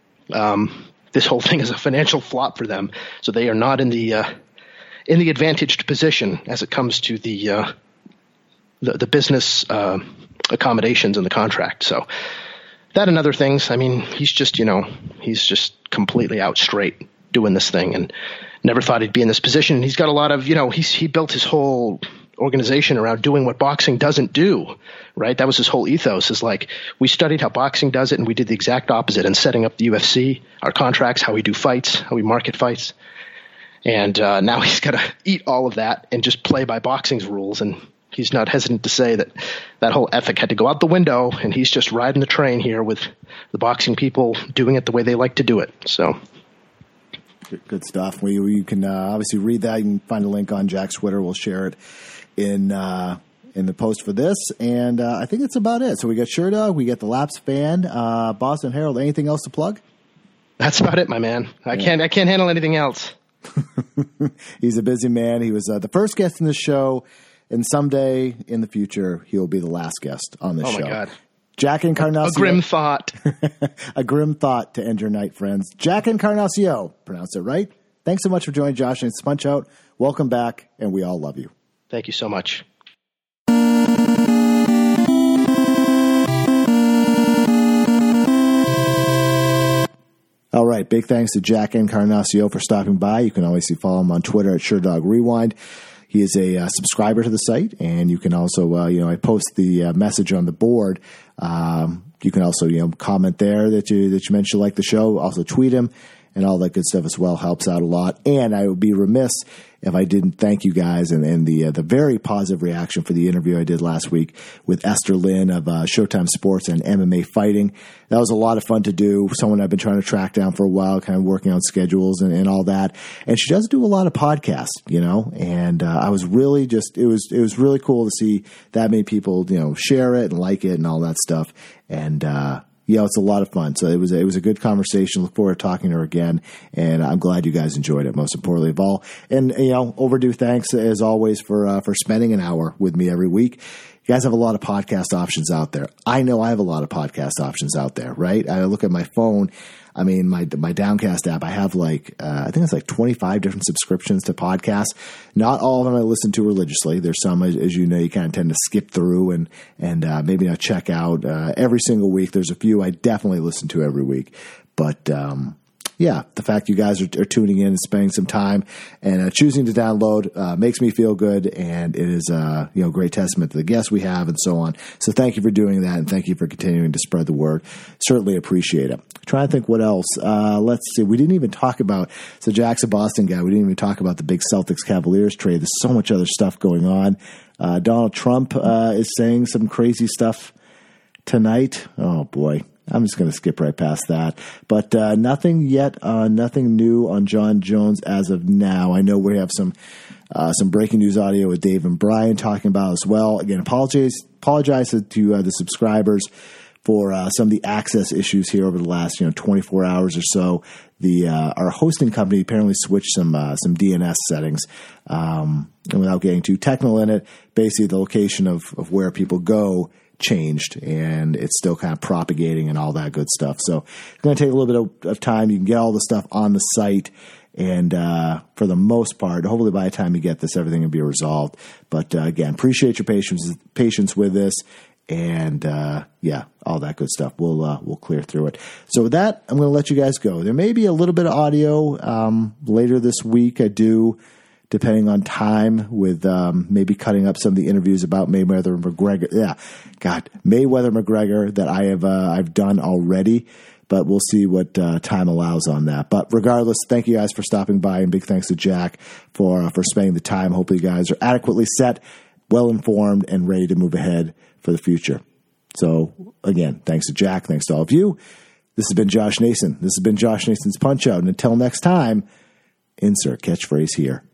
um, this whole thing is a financial flop for them. So they are not in the uh, in the advantaged position as it comes to the uh, the, the business uh, accommodations in the contract. So that and other things. I mean, he's just you know he's just completely out straight doing this thing and never thought he'd be in this position. And he's got a lot of you know he's he built his whole organization around doing what boxing doesn't do, right? That was his whole ethos, is like, we studied how boxing does it and we did the exact opposite in setting up the U F C, our contracts, how we do fights, how we market fights. And uh, now he's got to eat all of that and just play by boxing's rules. And he's not hesitant to say that that whole ethic had to go out the window, and he's just riding the train here with the boxing people doing it the way they like to do it. So good, good stuff. We, you can uh, obviously read that. You can find a link on Jack's Twitter. We'll share it in uh, in the post for this, and uh, I think that's about it. So we got Sherdog, we got the Laps Fan, uh, Boston Herald. Anything else to plug? That's about it, my man. I yeah. can't I can't handle anything else. He's a busy man. He was uh, the first guest in the show, and someday in the future he'll be the last guest on this oh show. Oh my God. Jack Encarnacio. A grim thought. A grim thought to end your night, friends. Jack Encarnacio. Pronounce it right. Thanks so much for joining Josh and Punch Out. Welcome back, and we all love you. Thank you so much. All right. Big thanks to Jack Encarnacio for stopping by. You can obviously follow him on Twitter at Sherdog Rewind. He is a uh, subscriber to the site, and you can also, uh, you know, I post the uh, message on the board. Um, you can also, you know, comment there that you that you mentioned you like the show. Also tweet him, and all that good stuff as well helps out a lot. And I would be remiss if I didn't thank you guys and, and the uh, the very positive reaction for the interview I did last week with Esther Lynn of uh, Showtime Sports and M M A Fighting. That was a lot of fun to do. Someone I've been trying to track down for a while, kind of working on schedules and, and all that. And she does do a lot of podcasts, you know. And uh, I was really just it was it was really cool to see that many people, you know, share it and like it and all that stuff. And uh, yeah, it's a lot of fun. So it was a, it was a good conversation. Look forward to talking to her again, and I'm glad you guys enjoyed it. Most importantly of all, and you know, overdue thanks as always for uh, for spending an hour with me every week. You guys have a lot of podcast options out there. I know I have a lot of podcast options out there, right? I look at my phone. I mean, my my Downcast app, I have like, uh, I think it's like twenty-five different subscriptions to podcasts. Not all of them I listen to religiously. There's some, as, as you know, you kind of tend to skip through and, and uh, maybe not check out uh, every single week. There's a few I definitely listen to every week. But, um, yeah, the fact you guys are, are tuning in and spending some time and uh, choosing to download uh, makes me feel good, and it is uh, you know, great testament to the guests we have and so on. So thank you for doing that, and thank you for continuing to spread the word. Certainly appreciate it. Trying to think what else. Uh, let's see. We didn't even talk about, so Jack's a Boston guy. We didn't even talk about the big Celtics Cavaliers trade. There's so much other stuff going on. Uh, Donald Trump uh, is saying some crazy stuff tonight. Oh, boy. I'm just going to skip right past that. But uh, nothing yet, uh, nothing new on John Jones as of now. I know we have some uh, some breaking news audio with Dave and Brian talking about as well. Again, apologize, apologize to uh, the subscribers for uh, some of the access issues here over the last, you know, twenty-four hours or so. The uh, our hosting company apparently switched some uh, some D N S settings, um, and without getting too technical in it, basically the location of, of where people go changed, and it's still kind of propagating and all that good stuff. So it's going to take a little bit of, of time. You can get all the stuff on the site, and uh, for the most part, hopefully by the time you get this, everything will be resolved. But uh, again, appreciate your patience patience with this. And, uh, yeah, all that good stuff. We'll, uh, we'll clear through it. So with that, I'm going to let you guys go. There may be a little bit of audio, um, later this week. I do, depending on time, with, um, maybe cutting up some of the interviews about Mayweather and McGregor. Yeah. God, Mayweather McGregor that I have, uh, I've done already, but we'll see what, uh, time allows on that. But regardless, thank you guys for stopping by, and big thanks to Jack for, uh, for spending the time. Hopefully you guys are adequately set, well informed, and ready to move ahead for the future. So again, thanks to Jack. Thanks to all of you. This has been Josh Nason. This has been Josh Nason's Punch Out. And until next time, insert catchphrase here.